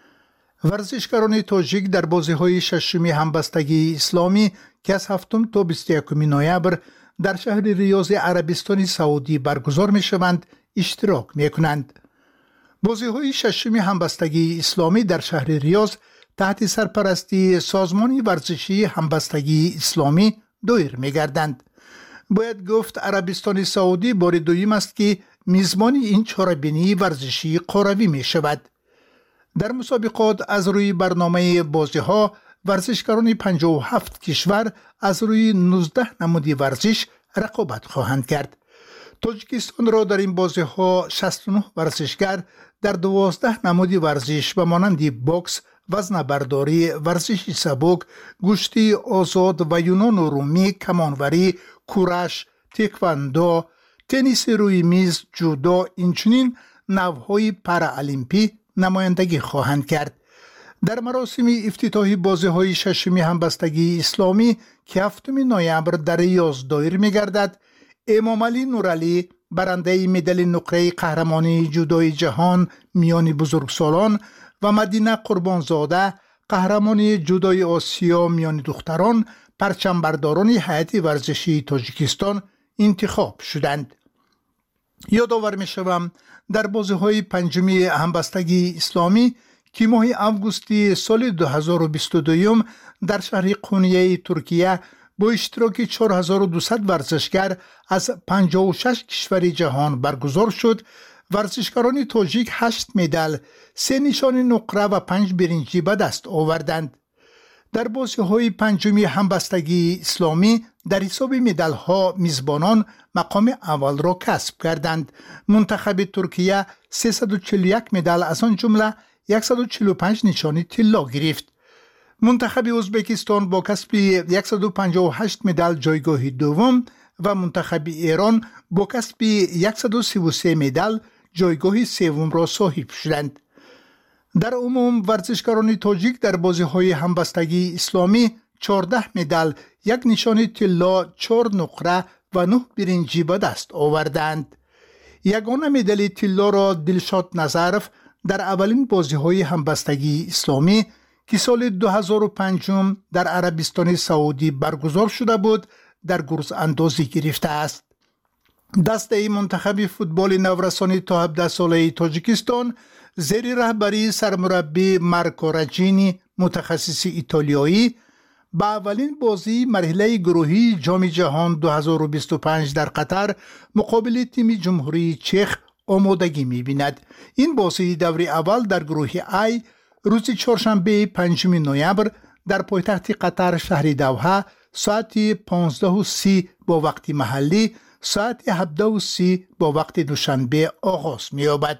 ورزشکاران تاجیک در بازی های ششمی همبستگی اسلامی که از هفتم تا بیست و یکم نوامبر در شهر ریاض عربستان سعودی برگزار می شوند اشتراک می کنند. بازی های ششمی همبستگی اسلامی در شهر ریاض تحت سرپرستی سازمان ورزشی همبستگی اسلامی دایر می گردند. باید گفت عربستان سعودی بار دویم است که میزبان این چهاربینی ورزشی قروی می شود. در مسابقات از روی برنامه بازی ها ورزشکاران پنجاه و هفت کشور از روی نوزده نمودی ورزش رقابت خواهند کرد. تاجیکستان را در این بازی ها شصت و نه ورزشگر در دوازده نمودی ورزش و مانند بوکس، وزن برداری، ورزش سبک، گوشتی آزاد و یونان و رومی، کمانوری، کورش، تکواندو، تنیس روی میز، جودو، اینچنین نوعهای پارالمپی نمایندگی خواهند کرد. در مراسم افتتاحی بازی‌های ششمی همبستگی اسلامی که هفتم نوامبر در ریاض دایر می‌گردد، امام علی نورعلی برنده مدال نقره قهرمانی جودوی جهان میان بزرگسالان و مدینه قربانزاده قهرمانی جودوی آسیا میان دختران پرچمبرداران هیئت ورزشی تاجیکستان انتخاب شدند. یادآور می‌شوم در بازی‌های پنجمی همبستگی اسلامی که ماه آگوست سال دو هزار و بیست و دو در شهر قونیه ترکیه با اشتراک چهار هزار و دویست ورزشگر از پنجاه و شش کشور جهان برگزار شد. ورزشکاران تاجیک هشت مدال، سه نشان نقره و پنج برنجی به دست آوردند. در بازی‌های پنجمی همبستگی اسلامی در حساب مدال‌ها میزبانان مقام اول را کسب کردند. منتخب ترکیه سیصد و چهل و یک مدال از آن جمله صد و چهل و پنج نشانی طلا گرفت. منتخب ازبکستان با کسب صد و پنجاه و هشت مدال جایگاه دوم و منتخب ایران با کسب صد و سی و سه مدال جایگاه سوم را صاحب شدند. در عموم ورزشکاران تاجیک در بازی‌های همبستگی اسلامی چهارده مدال، یک نشان طلا، چهار نقره و نه برنجی به دست آوردند. یگانه مدال طلا را دلشاد نظرف در اولین بازی‌های همبستگی اسلامی که سال دو هزار و پنج در عربستان سعودی برگزار شده بود در گرز اندازی گرفته است. دسته منتخب فوتبال نورسان تا هفده ساله تاجیکستان زیر رهبری سرمربی مارکو راجینی متخصص ایتالیایی با اولین بازی مرحله گروهی جام جهان دو هزار و بیست و پنج در قطر مقابل تیم جمهوری چخ آمادگی می‌بیند. این بازی دور اول در گروه ای روز چهارشنبه پنجم نوامبر در پایتخت قطر شهر دوحه ساعت پانزده و سی با وقت محلی، ساعت هفده و سی با وقت دوشنبه آغاز می‌یابد.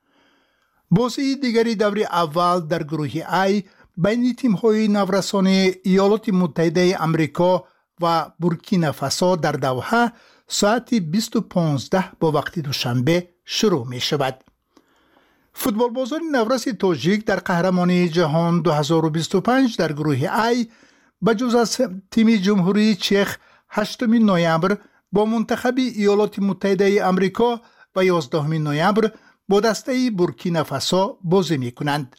بازی دیگری دور اول در گروه ای بین تیم‌های نورسان ایالات متحده آمریکا و بورکینافاسو در دوحه ساعت بیست و پانزده با وقت دوشنبه شروع می شود. فوتبال بازان نورس تاجیک در قهرمانی جهان دو هزار و بیست و پنج در گروه ای بجز از تیم جمهوری چخ هشتم نوامبر با منتخب ایالات متحده آمریکا و یازدهم نوامبر با دسته بورکینافاسو بازی می کنند.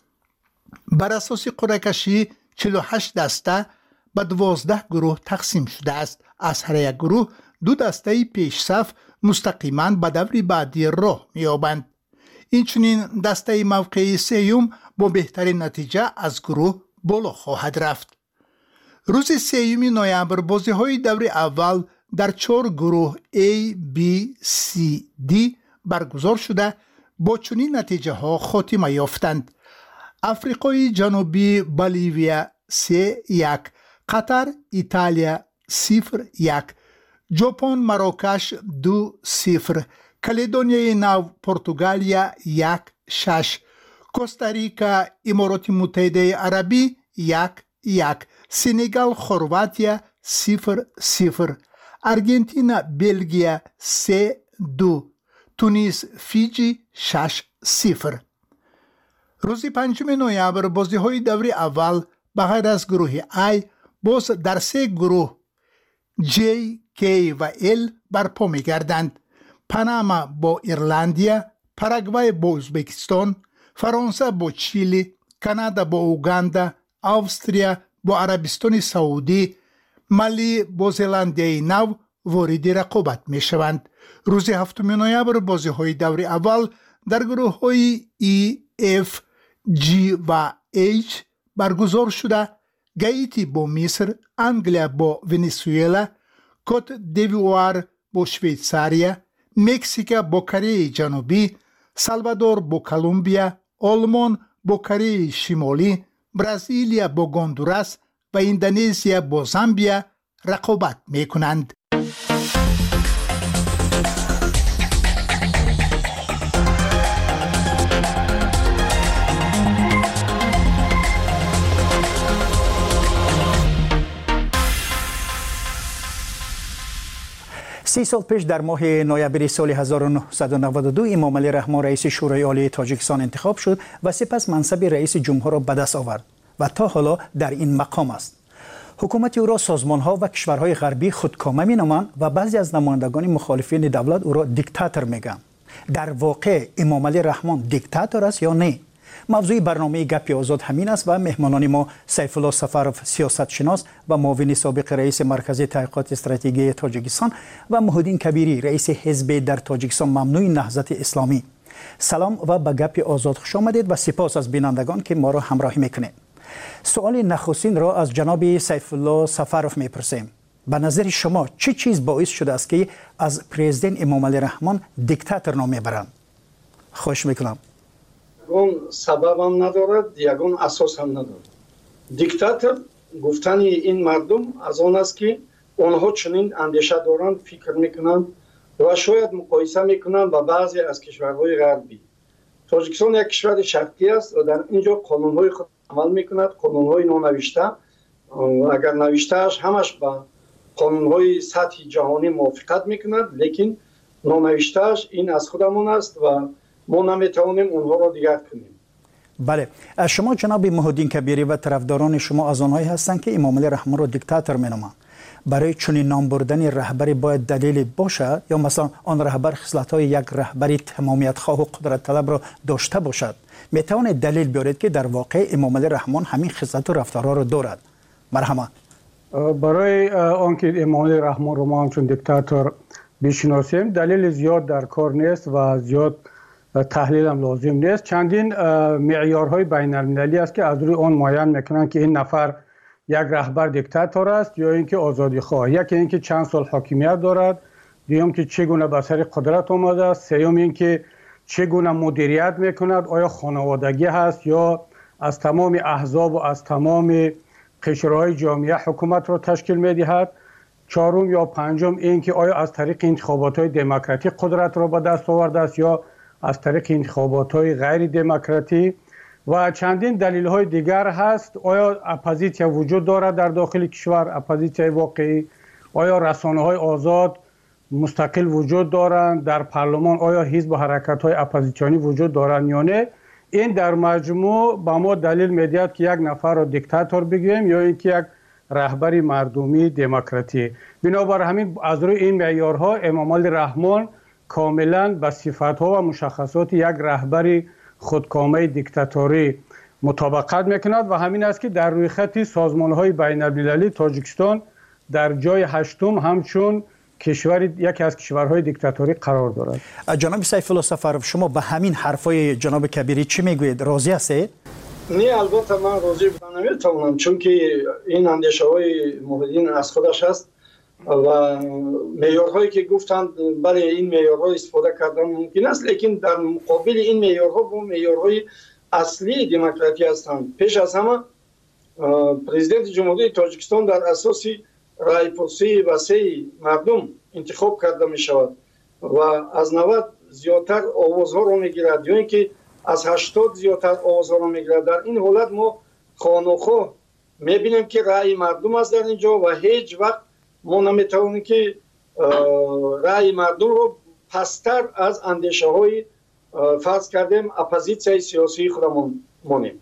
بر اساس قرعه کشی چهل و هشت دسته به دوازده گروه تقسیم شده است. از هر یک گروه دو دسته پیش صف مستقیما به دور بعدی راه می‌یابند. اینچنین دسته موقع سوم با بهترین نتیجه از گروه بالا خواهد رفت. روز سوم نوامبر بازی‌های دور اول در چهار گروه A, B, C, D برگزار شده با چنین نتیجه ها خاتمه یافتند: افریقای جنوبی بولیویا سه یک، قطر ایتالیا صفر یک، ژاپن مراکش دو صفر، کالدونیای نو پرتغالیا یک شش، کوستاریکا امارات متحده عربی یک یک، سنگال خرواتیا صفر صفر، ارژانتین بلژیا سه دو، تونیس فیجی شش صفر. روز پنجم نوامبر بازی های دوره اول به غیر از گروه آی باز در سه گروه جی، کی و ال برپا می گردند. پاناما با ایرلندیا، پاراگوای با ازبکستان، فرانسه با چیلی، کانادا با اوگاندا، استرالیا با عربستان سعودی، مالی با زلندیای نو وارد رقابت می شوند. روز هفتم نوامبر بازی های دوره اول در گروه های ای، اف، جی و ایچ برگزار شده. گایتی با مصر، انگلیا با ونزوئلا، کوت دیووار با شویتزاریا، مکزیک با کره جنوبی، سالوادور با کلمبیا، آلمان با کره شمالی، برزیلیا با هندوراس و اندونزیا با زامبیا رقابت می کنند. سی سال پیش در ماه نوامبر سال هزار و نهصد و نود و دو امام علی رحمان رئیس شورای عالی تاجیکستان انتخاب شد و سپس منصب رئیس جمهور را به دست آورد و تا حالا در این مقام است. حکومت او را سازمان‌ها و کشورهای غربی خودکامه می‌نامند و بعضی از نمایندگان مخالفین دولت او را دیکتاتور می‌گویند. در واقع امام علی رحمان دیکتاتور است یا نه؟ موضوع برنامه گپ آزاد همین است و مهمانان ما سیف الله سفرов سیاستشناس و معاون سابق رئیس مرکز تحقیقات استراتژی تاجیکستان و محمودین کبیری رئیس حزب در تاجیکستان ممنوع نهضت اسلامی. سلام و به گپ آزاد خوش آمدید و سپاس از بینندگان که ما را همراهی میکنید. سوال نخستین را از جناب سیف الله سفرов میپرسیم. به نظر شما چه چیز باعث شده است که از پرزیدنت امام علی رحمان دیکتاتور نام میبرند؟ خوش میکنم. یگان سبب هم ندارد، یگان اساس هم ندارد. دیکتاتور گفتن این مردم از آن است که آنها چنین اندیشه دارند، فکر میکنند و شاید مقایسه میکنند با بعضی از کشورهای غربی. تاجیکستان یک کشور شرقی است و در اینجا قانونهای خود عمل میکند، قانونهای نونوشته. اگر نوشتهش همش با قانونهای سطح جهانی موافقت میکند، لیکن نونوشتهش این از خودمان است و ما نمیتوانیم اونها را دیگر کنیم. بله، شما جناب محمودین کبیری و طرفداران شما از آنهایی هستند که امام علی رحمان را دیکتاتور مینامند. برای چنین نام بردن رهبری باید دلیل باشد یا مثلا آن رهبر خصلت‌های یک رهبری تمامیت خواه و قدرت طلب را داشته باشد؟ میتوانید دلیل بیارید که در واقع امام علی رحمان همین خصلت و رفتارها را دارد؟ مرحمت. برای آنکه امام علی رحمان را ما همچون دیکتاتور بشناسیم دلیل زیاد در کار نیست و زیاد تحلیل هم لازم نیست. چندین معیارهای بین المللی است که از روی آن معین میکنند که این نفر یک رهبر دیکتاتور است یا اینکه آزادی خواه. یکی اینکه چند سال حاکمیت دارد، دوم که چگونه به سر قدرت آمده است، سوم اینکه چگونه مدیریت میکند، آیا خانوادگی هست یا از تمام احزاب و از تمام قشرهای جامعه حکومت را تشکیل میدهد، چهارم یا پنجم اینکه آیا از طریق انتخابات های دموکراتیک قدرت را به دست آورده است یا از طریق انتخابات های غیر دموکراتی و چندین دلیل های دیگر هست. آیا اپوزیسیون وجود دارد در داخل کشور، اپوزیسیون واقعی؟ آیا رسانه های آزاد مستقل وجود دارند در پارلمان؟ آیا حزب و حرکت های اپوزیسیونی وجود دارند یا نه؟ این در مجموع با ما دلیل میدهد که یک نفر را دیکتاتور بگوییم یا اینکه یک رهبری مردمی دموکراتی. بنابر همین از روی این معیارها امام علی رحمان کاملا به صفات‌ها و مشخصات یک رهبری خودکامه دیکتاتوری مطابقت میکند و همین است که در روی خط سازمان‌های بین‌المللی تاجیکستان در جای هشتم همچون کشور یکی از کشورهای دیکتاتوری قرار دارد. جناب سیف الله سفرov شما به همین حرفای جناب کبیری چی میگویید؟ راضی هستید؟ نه البته من راضی بودن نمیتونم، چون که این اندیشه های محمودین از خودش هست و معیارهایی که گفتند برای این معیارها استفاده کردن ممکن است، لیکن در مقابل این معیارها با معیارهای اصلی دموکراسی هستند. پیش از همه پرزیدنت جمهوری تاجیکستان در اساس رای‌پرسی وسیع مردم انتخاب کرده می شود و از نود زیادتر آوازها را می گیرد یا اینکه از هشتاد زیادتر آوازها را می گیرد. در این حالت ما خانوخواه می بینیم که رای مردم است در اینجا و هیچ وقت ما نمی توانیم که رای مردم رو پستر از اندیشه های فرض کردیم اپوزیسیون سیاسی خودمون مونیم.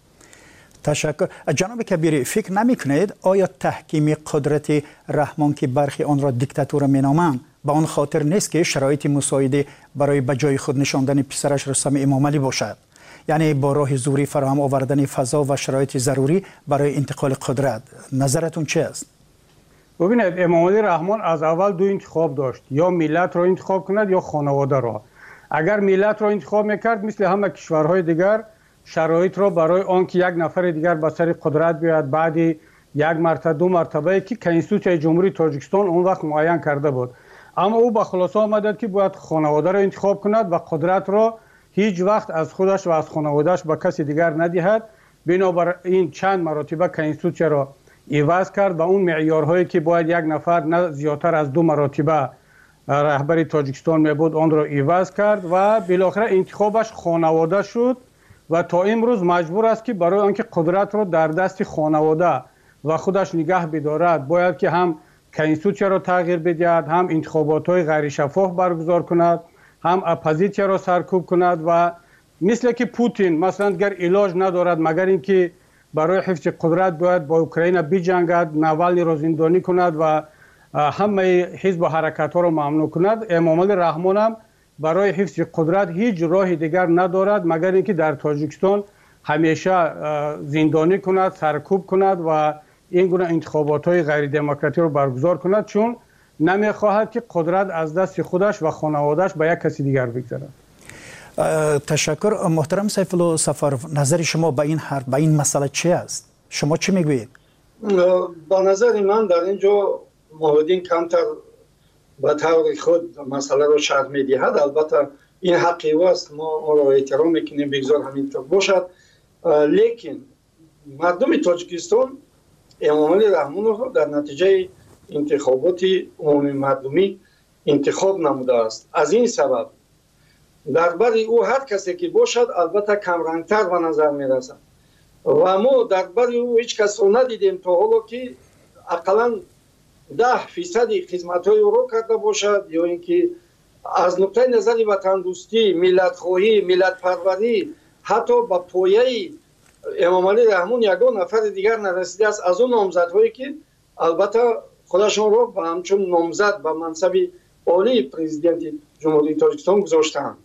تشکر. جناب کبیری، فکر نمی کنید آیا تحکیم قدرت رحمان که برخی آن را دیکتاتور می نامند به آن خاطر نیست که شرایط مساعده برای به جای خود نشاندن پسرش رستم امام علی باشد؟ یعنی با راه زوری فراهم آوردن فضا و شرایط ضروری برای انتقال قدرت. نظرتون چه است؟ ببینید، امام علی رحمان از اول دو انتخاب داشت، یا ملت را انتخاب کند یا خانواده را. اگر ملت را انتخاب میکرد مثل همه کشورهای دیگر شرایط را برای آنکه یک نفر دیگر به سر قدرت بیاید بعد یک مرتبه دو مرتبه که کنستیتوسیون جمهوری تاجیکستان اون وقت معین کرده بود، اما او به خلاصه آمد که باید خانواده را انتخاب کند و قدرت را هیچ وقت از خودش و از خانوادهش به کسی دیگر ندهد. بنابراین چند مرتبه کنستیتوسیون را عوض کرد و اون معیارهایی که باید یک نفر نه زیادتر از دو مرتبه رهبر تاجیکستان می بود آن را عوض کرد و بالاخره انتخابش خانواده شد و تا امروز مجبور است که برای آنکه قدرت را در دست خانواده و خودش نگه بدارد باید که هم کنستیتوسیون را تغییر بدهد، هم انتخابات های غیر شفاف برگزار کند، هم اپوزیسیون را سرکوب کند و مثل که پوتین مثلا گر علاج ندارد مگر اینکه برای حفظ قدرت باید با اوکراین بجنگد، ناوالنی را زندانی کند و همه حزب و حرکت ها را ممنوع کند. امام علی رحمان هم برای حفظ قدرت هیچ راه دیگر ندارد مگر اینکه در تاجیکستان همیشه زندانی کند، سرکوب کند و این گونه انتخابات های غیر دموکراتیک را برگزار کند، چون نمیخواهد که قدرت از دست خودش و خانوادهش به یک کسی دیگر بگذرد. تشکر. محترم سیف الله سفرов، نظر شما به این حرف، به این مسئله چی است؟ شما چی میگویید؟ با نظر من در اینجا موحدین کمتر به طور خود مسئله رو شرح میدهد. البته این حقی است، ما آن را احترام میکنیم، بگذار همینطور باشد. لیکن مردم تاجیکستان امام علی رحمان را در نتیجه انتخابات عمومی مردمی انتخاب نموده است. از این سبب درباره او هر کسی که باشد البته کمرنگتر به نظر میرسد و ما درباره او هیچ کس را ندیدیم تا حالا که اقلا ده فیصد خدمت های او را کرده باشد یا اینکه از نقطه نظر وطن دوستی، ملت خواهی، ملت پروری حتی به پایه امام علی رحمان یگان نفر دیگر نرسیده است از اون نامزدهایی که البته خودشان را به همچون نامزد به منصب عالی پرزیدنت جمهوری تاجیکستان گذاشتند.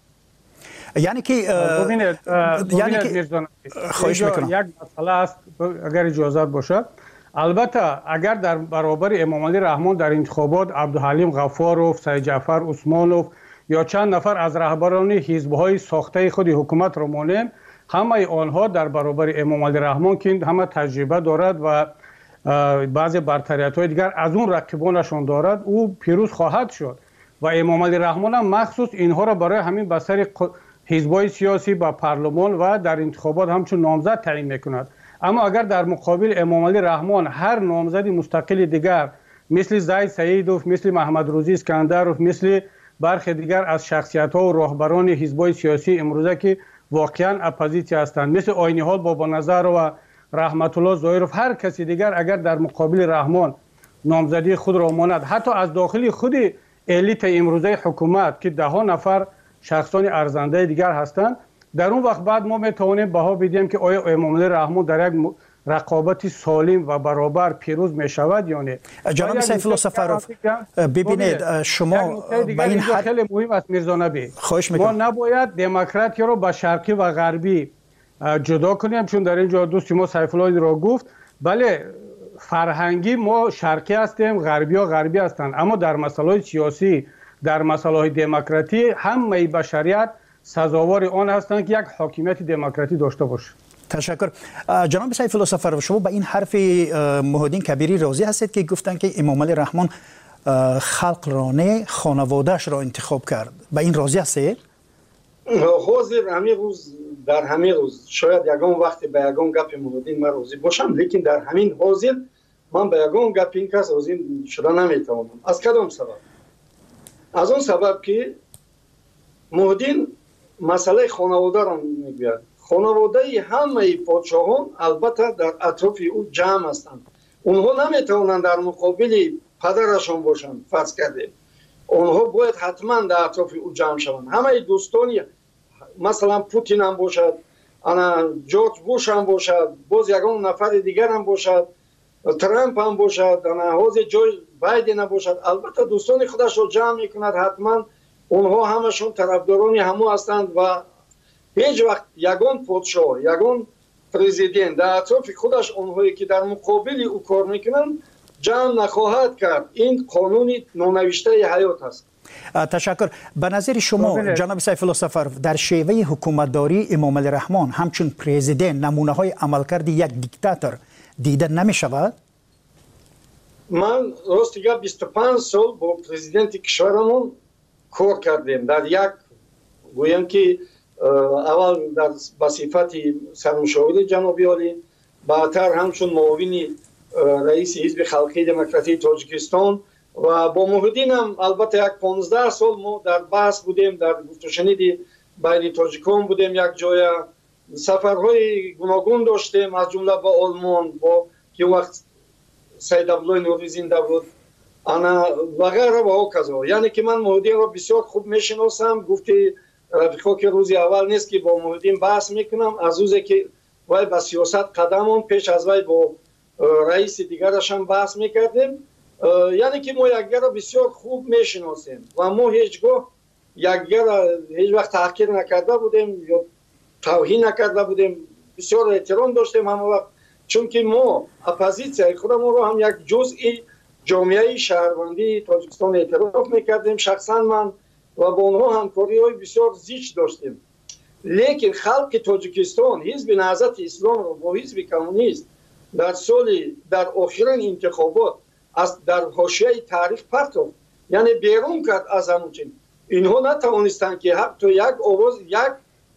یعنی که ببینید یعنی که خواهش میکنم یک مسئله است اگر اجازه باشد. البته اگر در برابر امام علی رحمان در انتخابات عبدالحلیم غفاروف، سید جعفر عثمانوف یا چند نفر از رهبران حزب‌های ساخته خود حکومت را مانیم، همه آنها در برابر امام علی رحمان که همه تجربه دارد و بعضی برتریت‌های دیگر از اون رقیبانشان دارد، او پیروز خواهد شد و امام علی رحمان هم مخصوص اینها را برای همین بسر حزب‌های سیاسی با پارلمان و در انتخابات همچون نامزد تعیین میکند. اما اگر در مقابل امام علی رحمان هر نامزد مستقل دیگر مثل زید سیدوف، مثل محمد روزی اسکندروف، مثل برخی دیگر از شخصیت‌ها و راهبران حزب‌های سیاسی امروزه که واقعا اپوزیسیون هستند مثل عینی حال بابا نظر و رحمت الله ظاهرов، هر کسی دیگر اگر در مقابل رحمان نامزدی خود را ماند، حتی از داخل خود الیت امروزه حکومت که ده ها نفر شخصان ارزنده دیگر هستند، در اون وقت بعد ما میتوانیم بها بدیم که آیا امام علی رحمان در یک رقابت سالم و برابر پیروز می شود یا نه. جناب سیف الله سفرov، ببینید شما به این حد خیلی مهم است میرزا نبی، ما نباید دموکراتی رو با شرقی و غربی جدا کنیم، چون در اینجا دوست ما سیف الله را گفت بله فرهنگی ما شرقی هستیم، غربی ها غربی هستند، اما در مسائل سیاسی، در مسائل دموکراتی همه بشریت سزاوار آن هستند که یک حاکمیت دموکراتی داشته باشه. تشکر. جناب سیف الله سفرov، شما به این حرف موحدین کبیری راضی هستید که گفتن که امام علی رحمان خلق را نه خانواده‌اش را انتخاب کرد؟ به این راضی هستید؟ حاضر همین روز در همین روز شاید یگان وقتی به یگان گپ موحدین من راضی باشم، لیکن در همین حاضر من به یگان گپ این کس راضی شدن نمیتوانم. از کدام سبب؟ از اون سبب که موحدین مسئله خانواده را میگوید. خانواده همه پادشاهان البته در اطراف او جمع هستند. اونها نمیتوانند در مقابل پدرشان باشند. فرض کرده آنها باید حتما در اطراف او جمع شوند. همه دوستانی مثلا پوتین هم باشد، انا جورج بوش هم باشد، باز یگان نفر دیگر هم باشد، ترامپ هم باشد، انا حوز جو بایدن هم باشد، البته دوستان خودش رو جمع میکند. حتما اونها همشون طرفداران همو هستند و هیچ وقت یگان پادشاه، یگان پرزیدنت در اطراف خودش اونهایی که در مقابل او کار میکنند جمع نخواهد کرد. این قانون نونوشته حیات است. تشکر. به نظر شما جناب سیف الله سفرов در شیوه حکومتداری امام علی رحمان همچون پرزیدنت نمونه های عملکرد یک دیکتاتور دیده نمی شود؟ من راست دیگه بیست و پنج سال با پرزیدنت کشورمون کار کردیم. در یک گویم که اول در بصفت سرمشاور جنابی عالی، بعدتر همچون معاون رئیس حزب خلقی دموکراتی تاجیکستان و با محدین هم البته یک پانزده سال ما در بحث بودیم، در گفت و شنید بین تاجیکان بودیم. یک جای سفرهای گوناگون داشتیم، از جمله با آلمان، با که وقت سید عبدالله نوری زنده بود، انا وغیره و هکذا. یعنی که من محدین را بسیار خوب میشناسم. گفتی رفیقا که روزی اول نیست که با محدین بحث میکنم، از روزی که وای با سیاست قدمون پیش از وای با رئیس دیگرش هم بحث میکردیم. یعنی که ما یکدیگر را بسیار خوب میشناسیم و ما هیچگاه یکدیگر را هیچ وقت تحقیر نکرده بودیم یا توهین نکرده بودیم، بسیار احترام داشتیم همه وقت، چون که ما اپوزیسیون خودمون رو هم یک جزئی جامعه شهروندی تاجیکستان اعتراف میکردیم، شخصا من و با اونها همکاری های بسیار زیچ داشتیم. لیکن خلق تاجیکستان حزب نهضت اسلام رو با حزب کمونیست در سال در آخرین انتخابات از در حاشیه تاریخ پرتافت، یعنی بیرون کرد از همون. اینها نتوانستند که حتی یک آواز یک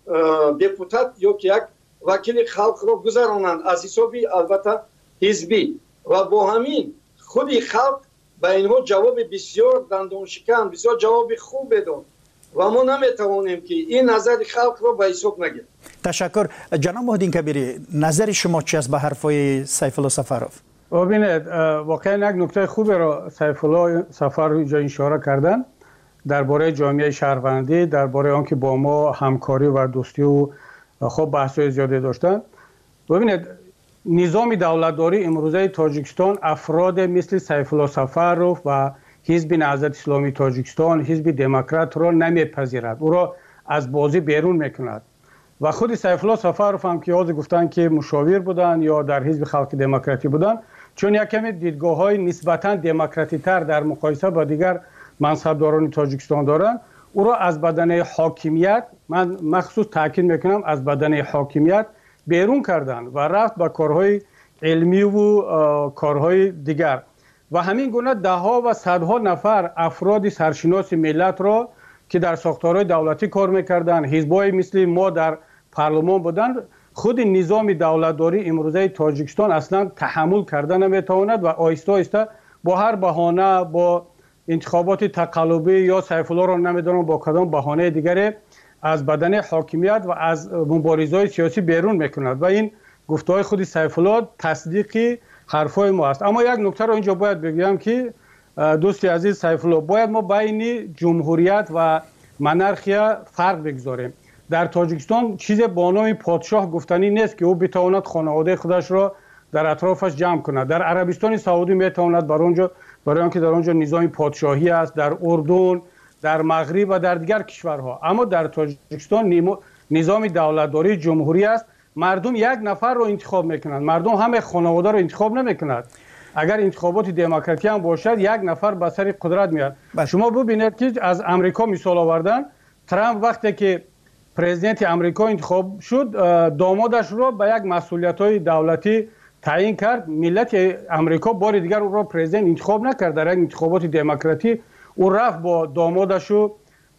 دپوتات یا که یک وکیل خلق را گذرانند از حسابی البته حزبی، و با همین خودی خلق به اینها جواب بسیار دندان شکن، بسیار جواب خوب بداد و ما نمیتوانیم که این نظر خلق را به حساب نگیریم. تشکر. جناب محدین کبیری، نظر شما چی است به حرفای سیف الله سفرov؟ ببینید واقعا یک نکته خوبی را سیف الله سفرov اینجا اشاره کردن درباره جامعه شهروندی، درباره آنکه با ما همکاری و دوستی و خب بحث‌های زیادی داشتن. ببینید نظام دولتداری امروزه تاجیکستان افراد مثل سیف الله سفرov و حزب نهضت اسلامی تاجیکستان، حزب دموکرات را نمیپذیرد، او را از بازی بیرون میکند. و خود سیف الله سفرov هم که یاد گفتن که مشاور بودن یا در حزب خلق دموکراتی بودن، چون یک کمی دیدگاه‌های نسبتاً دموکراتی تر در مقایسه با دیگر منصبداران تاجیکستان دارند، او را از بدنه حاکمیت، من مخصوص تاکید میکنم از بدنه حاکمیت بیرون کردن و رفت به کارهای علمی و کارهای دیگر. و همین گونه ده ها و صدها نفر افراد سرشناس ملت را که در ساختارهای دولتی کار میکردن، حزبای مثل ما در پارلمان بودند، خود نظام دولتداری امروزه تاجیکستان اصلا تحمل کردن نمیتواند و آهسته آهسته با هر بهانه، با انتخابات تقلبی یا سیف الله را نمیدونم با کدام بهانه دیگری از بدن حاکمیت و از مبارزه‌های سیاسی بیرون میکند و این گفته‌های خود سیف الله تصدیق حرفای ما است. اما یک نکته را اینجا باید بگویم که دوستی عزیز سیف الله، باید ما بین جمهوریت و منارخیا فرق بگذاریم. در تاجیکستان چیز با نام پادشاه گفتنی نیست که او بتواند خانواده خودش را در اطرافش جمع کند. در عربستان سعودی میتواند برای اونجا برای آنکه در آنجا نظام پادشاهی است، در اردن، در مغرب و در دیگر کشورها. اما در تاجیکستان نظام دولتداری جمهوری است. مردم یک نفر رو انتخاب میکنند، مردم همه خانواده رو انتخاب نمیکنند. اگر انتخابات دموکراتی هم باشد یک نفر به سر قدرت میاد. شما ببینید که از امریکا مثال آوردن، ترامپ وقتی که پرزیدنت امریکا انتخاب شد، دامادش رو به یک مسئولیت‌های دولتی تعیین کرد. ملت امریکا بار دیگر او را پرزیدنت انتخاب نکرد. در یک انتخابات دموکراتی او رفت با دامادش و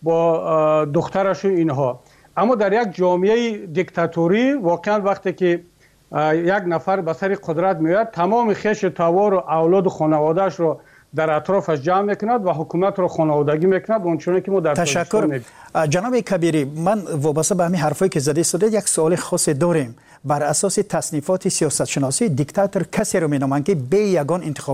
با دخترش و اینها. اما در یک جامعه دیکتاتوری واقعا وقتی که یک نفر به سر قدرت میاد، تمام خویش توار و اولاد و خانواده‌اش رو در اطرافش جمع میکند و حکومت رو خانوادگی میکند. اونچنانی که ما در تشکر. جناب کبیری، من وابسته به همین حرفایی که زده شده یک سوال خاص داریم. بر اساس تصنیفات سیاست شناسی دیکتاتور کسی رو مینامند که بی یگان انتخابات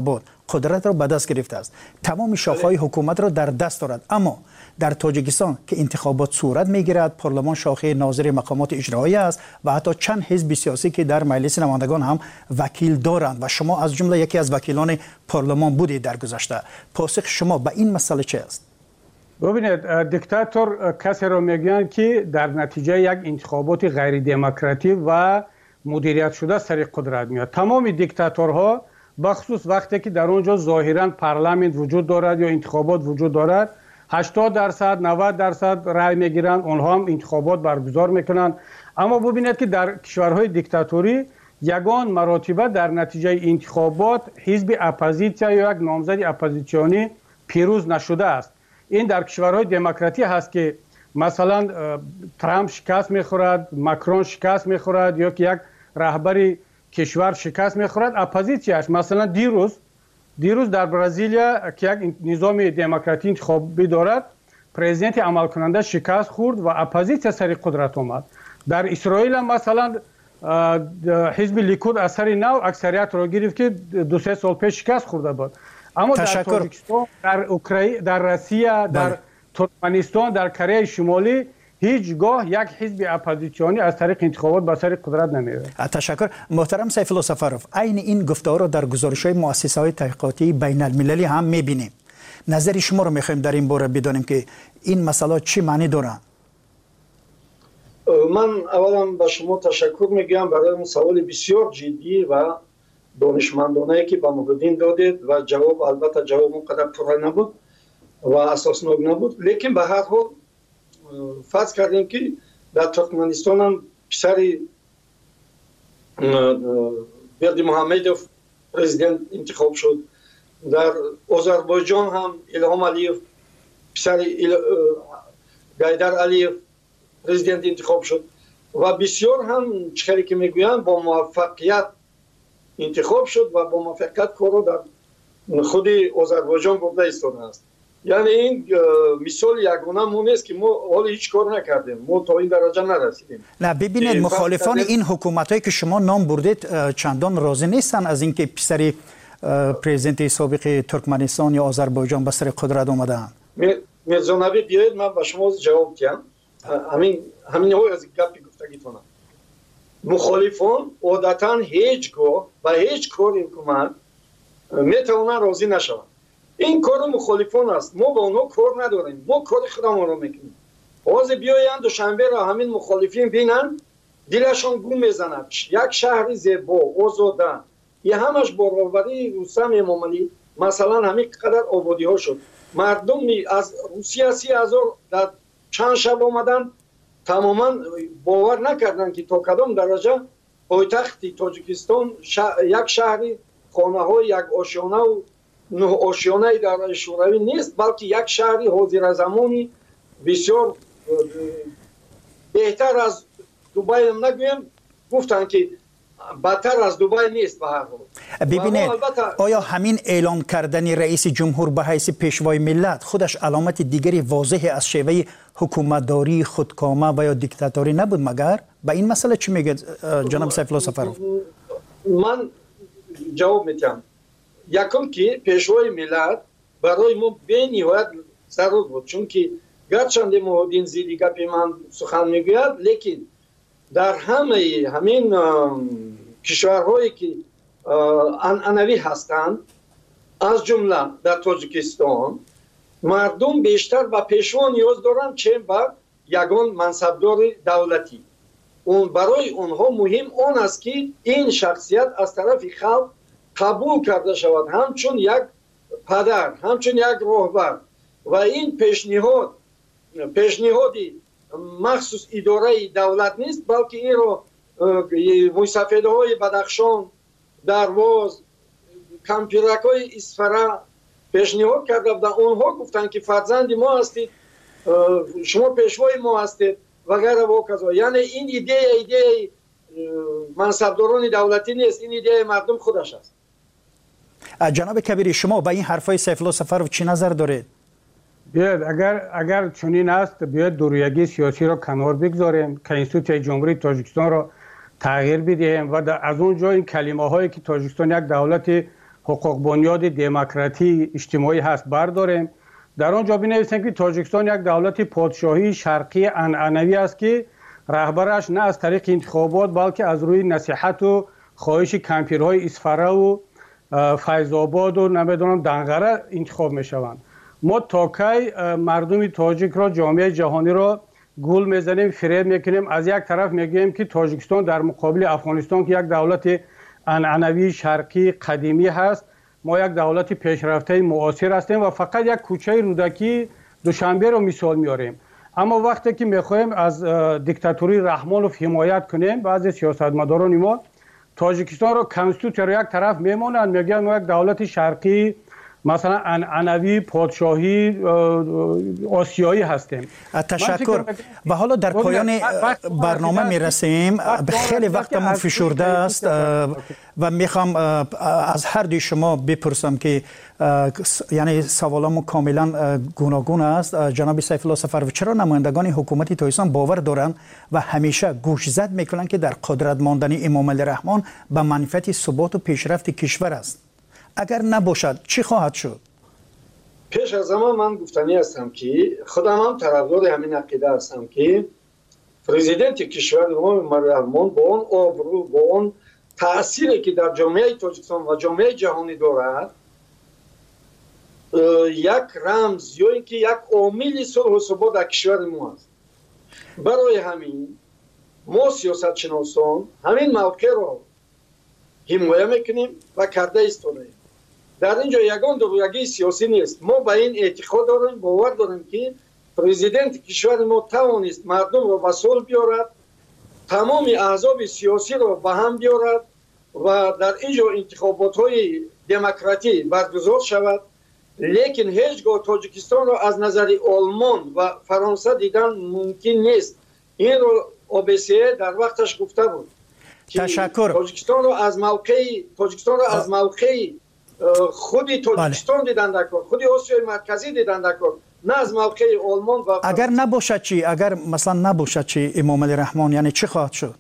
قدرت را به دست گرفته است، تمام شاخه‌های حکومت را در دست دارد. اما در تاجیکستان که انتخابات صورت میگیرد، پارلمان شاخه ناظر مقامات اجرایی است و حتی چند حزب سیاسی که در مجلس نمایندگان هم وکیل دارند و شما از جمله یکی از وکیلان پارلمان بودید در گذشته. پاسخ شما به این مسئله چه است؟ ببینید، دیکتاتور کسی رو میگن که در نتیجه یک انتخابات غیر دموکراتیک و مدیریت شده سر قدرت میاد. تمام دیکتاتورها بخصوص وقتی که در اونجا ظاهرا پارلمان وجود دارد یا انتخابات وجود دارد، هشتاد درصد نود درصد رای میگیرن، اونها هم انتخابات برگزار میکنن. اما ببینید که در کشورهای دیکتاتوری یگان مراتبه در نتیجه انتخابات حزب اپوزیسیا یا یک نامزد اپوزیسیونی پیروز نشده است. این در کشورهای دموکراتی هست که مثلا ترامپ شکست میخورد، ماکرون شکست میخورد یا که یک رهبری کشور شکست میخورد، اپوزیسیاش مثلا دیروز دیروز در برزیلیا که یک نظام دموکراتی انتخابی دارد، پرزیدنت عمل کننده شکست خورد و اپوزیسیا سر قدرت آمد. در اسرائیل مثلا حزب لیکود اثر نو اکثریت را گرفت که دو سه سال پیش شکست خورده بود. اما در تاجیکستان، در اوکراین، در روسیه، در ترکمنستان، در کره شمالی هیچگاه یک حزب اپوزیسیونی از طریق انتخابات به سر قدرت نمیره. تشکر. محترم سیف الله سفروف، عین این گفتار را در گزارش‌های مؤسسه‌های تحقیقاتی بین المللی هم می‌بینیم. نظر شما رو می‌خوایم در این باره بدانیم که این مسئله چی معنی دارند. من اولا به شما تشکر میگم برای اون سوال بسیار جدی و دانشمندانه که به ما بدین دادید و جواب البته جواب اونقدر پره نبود و اساسناک نبود، لیکن به هر حال فرض کردیم که در ترکمنستان هم پسر برد محمدوف پرزیدنت انتخاب شد، در آذربایجان هم الهام علیف پسر گایدر علیف پرزیدنت انتخاب شد و بسیار هم چخری که میگویم با موفقیت انتخاب شد و با موفقیت کارو در خود آذربایجان برده ایستاده است. یعنی این مثال یگانه مون است که ما حالا هیچ کار نکردیم، ما تا این درجه نرسیدیم. نه ببینید، مخالفان این حکومتایی که شما نام بردید چندان راضی نیستن از اینکه پسر پرزیدنت سابق ترکمنستان یا آذربایجان به سر قدرت اومدن. میرزا نبی بیاید من به شما جواب دهم. همین همین های از گپی گفتگیتونم. مخالفان عادتا هیچگاه و هیچ کار حکومت میتونن راضی نشوند. این کار مخالفان است، ما با اونها کار نداریم، ما کار خودمون رو میکنیم. باز بیایند دوشنبه را همین مخالفین بینن، دلشان گم میزند. یک شهر زیبا آزاده، یه همش باروری رستم امام علی مثلا همین قدر آبادی ها شد. مردم از روسیه سی هزار در چند شب آمدن، تماما باور نکردن که تا کدام درجه پایتخت تاجیکستان یک شهری خانه های یک آشیانه و نه آشیانه در شوروی نیست، بلکه یک شهری حاضر زمانی بسیار بهتر از دبی هم نگویم، گفتن که بدتر از دبی نیست. به هر حال ببینید، آیا همین اعلام کردن رئیس جمهور به حیث پیشوای ملت خودش علامت دیگری واضح از شیوه حکومتداری خودکامه و یا دیکتاتوری نبود؟ مگر به این مسئله چی میگه جناب سیف الله سفروف؟ من جواب میدم. یکم که پیشوای ملت برای ما به نهایت ضرور بود، چون که گرچند مهدین زیدی گپی من سخن میگوید، لیکن در همه همین کشورهایی که عنعنوی هستند از جمله در تاجیکستان، مردم بیشتر به پیشوا نیاز دارند چه به یگان منصبدار دولتی. اون برای اونها مهم آن است که این شخصیت از طرف خلق قبول کرده شود همچون یک پدر، همچون یک راهبر. و این پیشنهاد پیشنهادی مخصوص اداره دولت نیست، بلکه این رو موسفیده های بدخشان، درواز، کمپیرک های اسفره پیشنهاد کرده بودن. اونها گفتن که فرزند ما هستید، شما پیشوای ما هستید و غیره و کذا. یعنی این ایده ایده منصبداران دولتی نیست، این ایده مردم خودش است. جناب کبیری، شما با این حرفای سیف الله سفروف چی نظر دارید؟ بیاید اگر اگر چنین است بیاید دوریگی سیاسی را کنار بگذاریم، کنستیتوسیون جمهوری تاجیکستان را تغییر بدهیم و از اونجا این کلمه هایی که تاجیکستان یک دولت حقوق بنیاد دموکراسی اجتماعی هست برداریم. در آنجا بنویسیم که تاجیکستان یک دولت پادشاهی شرقی عنعنوی است که رهبرش نه از طریق انتخابات بلکه از روی نصیحت و خواهش کمپیرهای اصفهان و فیض‌آباد و نمیدونم دنقره انتخاب میشوند. ما تا کی مردم تاجیک را، جامعه جهانی را گول میزنیم، فریب میکنیم؟ از یک طرف میگیم که تاجیکستان در مقابل افغانستان که یک دولت عنعنوی شرقی قدیمی هست، ما یک دولت پیشرفته معاصر هستیم و فقط یک کوچه رودکی دوشنبه رو مثال میاریم. اما وقتی که میخوایم از دیکتاتوری رحمانوف حمایت کنیم، بعضی سیاستمداران ما تاجیکستان رو کانستیتوسیون رو یک طرف میمونند، میگن ما یک دولت شرقی مثلا عنعنوی پادشاهی آسیایی هستیم. تشکر. و حالا در پایان برنامه میرسیم. خیلی وقتمون فشرده است و میخوام از هر دوی شما بپرسم که یعنی سوالامو کاملا گوناگون است. جناب سیف الله سفروی، چرا نمایندگان حکومت تاجیکستان باور دارند و همیشه گوش زد میکنند که در قدرت ماندن امام علی رحمان به منفعت ثبات و پیشرفت کشور است؟ اگر نباشد چی خواهد شد؟ پیش از همه من گفتنی هستم که خودم هم طرفدار همین عقیده هستم که پرزیدنت کشور امام علی رحمان با اون آبرو، با اون تأثیری که در جامعه تاجیکستان و جامعه جهانی دارد، یک رمز یا اینکه یک عامل صلح و ثبات در کشور ما است. برای همین ما سیاست شناسان همین موقع را حمایت میکنیم و کرده ایستادیم. در اینجا یگان درویگی سیاسی نیست. ما به این اعتقاد داریم، باور داریم که پرزیدنت کشور ما توانست مردم را به صلح بیارد، تمام احزاب سیاسی را به هم بیارد و در اینجا انتخابات های دموکراتی برگزار شود. لیکن هیچگاه تاجیکستان را از نظر آلمان و فرانسه دیدن ممکن نیست. این رو اوبسیه در وقتش گفته بود. تشکر. تاجیکستان را از موقع تاجیکستان را از موقع خودی تاجیکستان دیدن در کار، خودی آسیای مرکزی دیدن در کار، نه از موقع آلمان و اگر نباشد چی؟ اگر مثلا نباشد چی امام علی رحمان، یعنی چی خواهد شد؟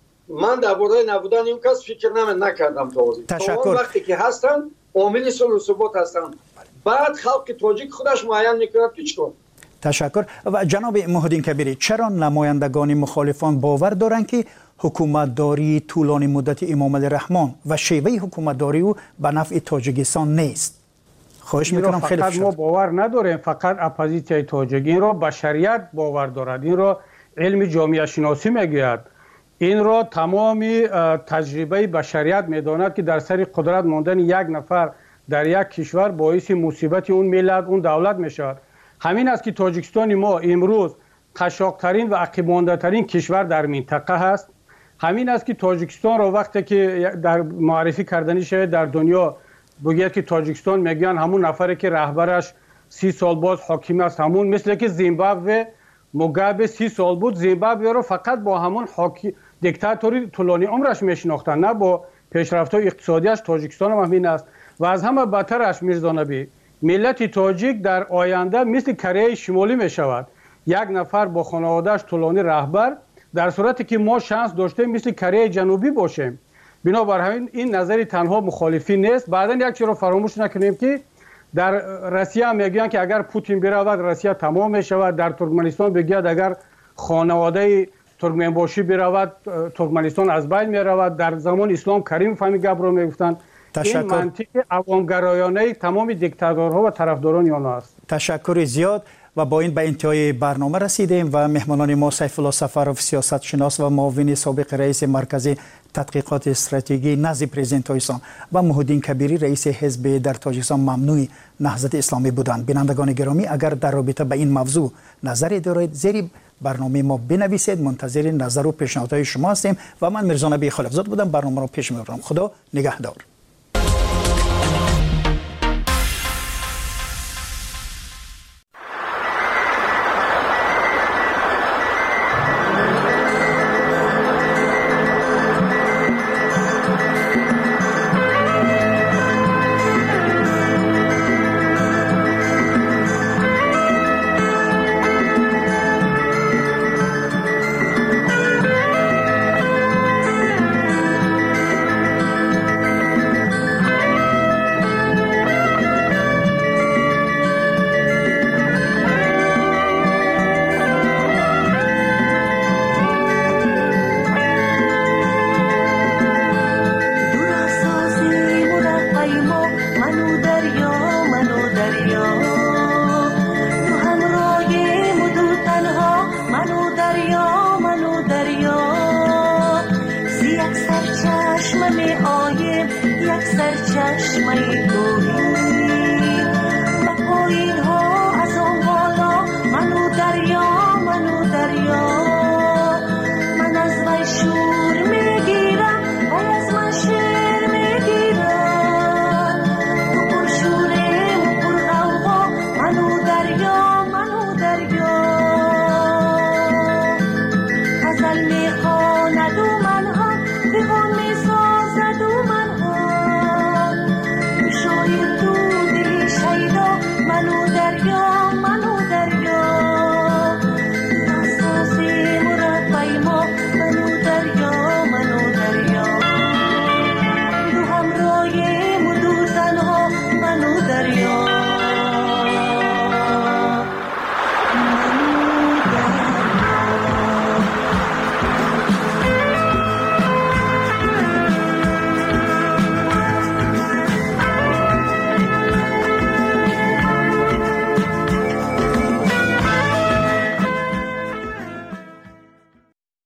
من درباره نبودن این کس فکر نمی نکردم تا حاضر. تشکر. وقتی که هستن عامل صلح و ثبات هستن، بعد خلق تاجیک خودش معین میکند که چطور. تشکر. و جناب محی‌الدین کبیری، چرا نمایندگان مخالفان باور دارند که حکومتداری طولانی مدت امام علی رحمان و شیوه حکومتداری او به نفع تاجیکستان نیست؟ خواهش میکنم خیلی فقط ما باور نداریم، فقط اپوزیسیون تاجیک این را به شریعت باور دارد، این را علم جامعه شناسی میگوید، این را تمام تجربه بشریت میداند که در سر قدرت ماندن یک نفر در یک کشور باعث مصیبت اون ملت، اون دولت میشود. همین است که تاجیکستان ما امروز قشاق‌ترین و عقب مانده‌ترین کشور در منطقه هست. همین است که تاجیکستان را وقتی که در معرفی کردنی شده در دنیا بگید که تاجیکستان میگن همون نفری که رهبرش سی سال باز حاکم است، همون مثل که زیمبابوه موگابه سی سال بود، زیمبابوه رو فقط با همون حاکی دیکتاتوری طولانی عمرش میشناختن، نه با پیشرفت‌های اقتصادیش. تاجیکستان هم همین است و از همه بدترش میرزا نبی، ملت تاجیک در آینده مثل کره شمالی میشود، یک نفر با خانواده‌اش طولانی رهبر، در صورتی که ما شانس داشته مثل کره جنوبی باشیم. بنابراین این نظری تنها مخالفی نیست. بعداً یک چیز رو فراموش نکنیم که در روسیه میگن که اگر پوتین برود روسیه تمام میشود، در ترکمنستان بگید اگر خانواده ترکمنباشی برود ترکمنستان از بین میرود. در زمان اسلام کریم فهمی گپ رو میگفتن. این منطق عوامگرایانه تمام دیکتاتورها و طرفداران آنها است. تشکر زیاد. و با این به انتهای برنامه رسیدیم و مهمانان ما سیف الله سفروی، سیاست شناس و معاون سابق رئیس مرکز تحقیقات استراتژی نزد پرزیدنت تاجیکستان و محی‌الدین کبیری رئیس حزب در تاجیکستان ممنوع نهضت اسلامی بودند. بینندگان گرامی، اگر در رابطه به این موضوع نظری دارید زیر برنامه ما بنویسید. منتظر نظر و پیشنهادهای شما هستیم و من میرزا نبی خلیفزاده بودم برنامه رو پیش میبرم. خدا نگهدار. سرچشمه گوهی و پایین ها از آن بالا منو دریا منو دریا من از وی شور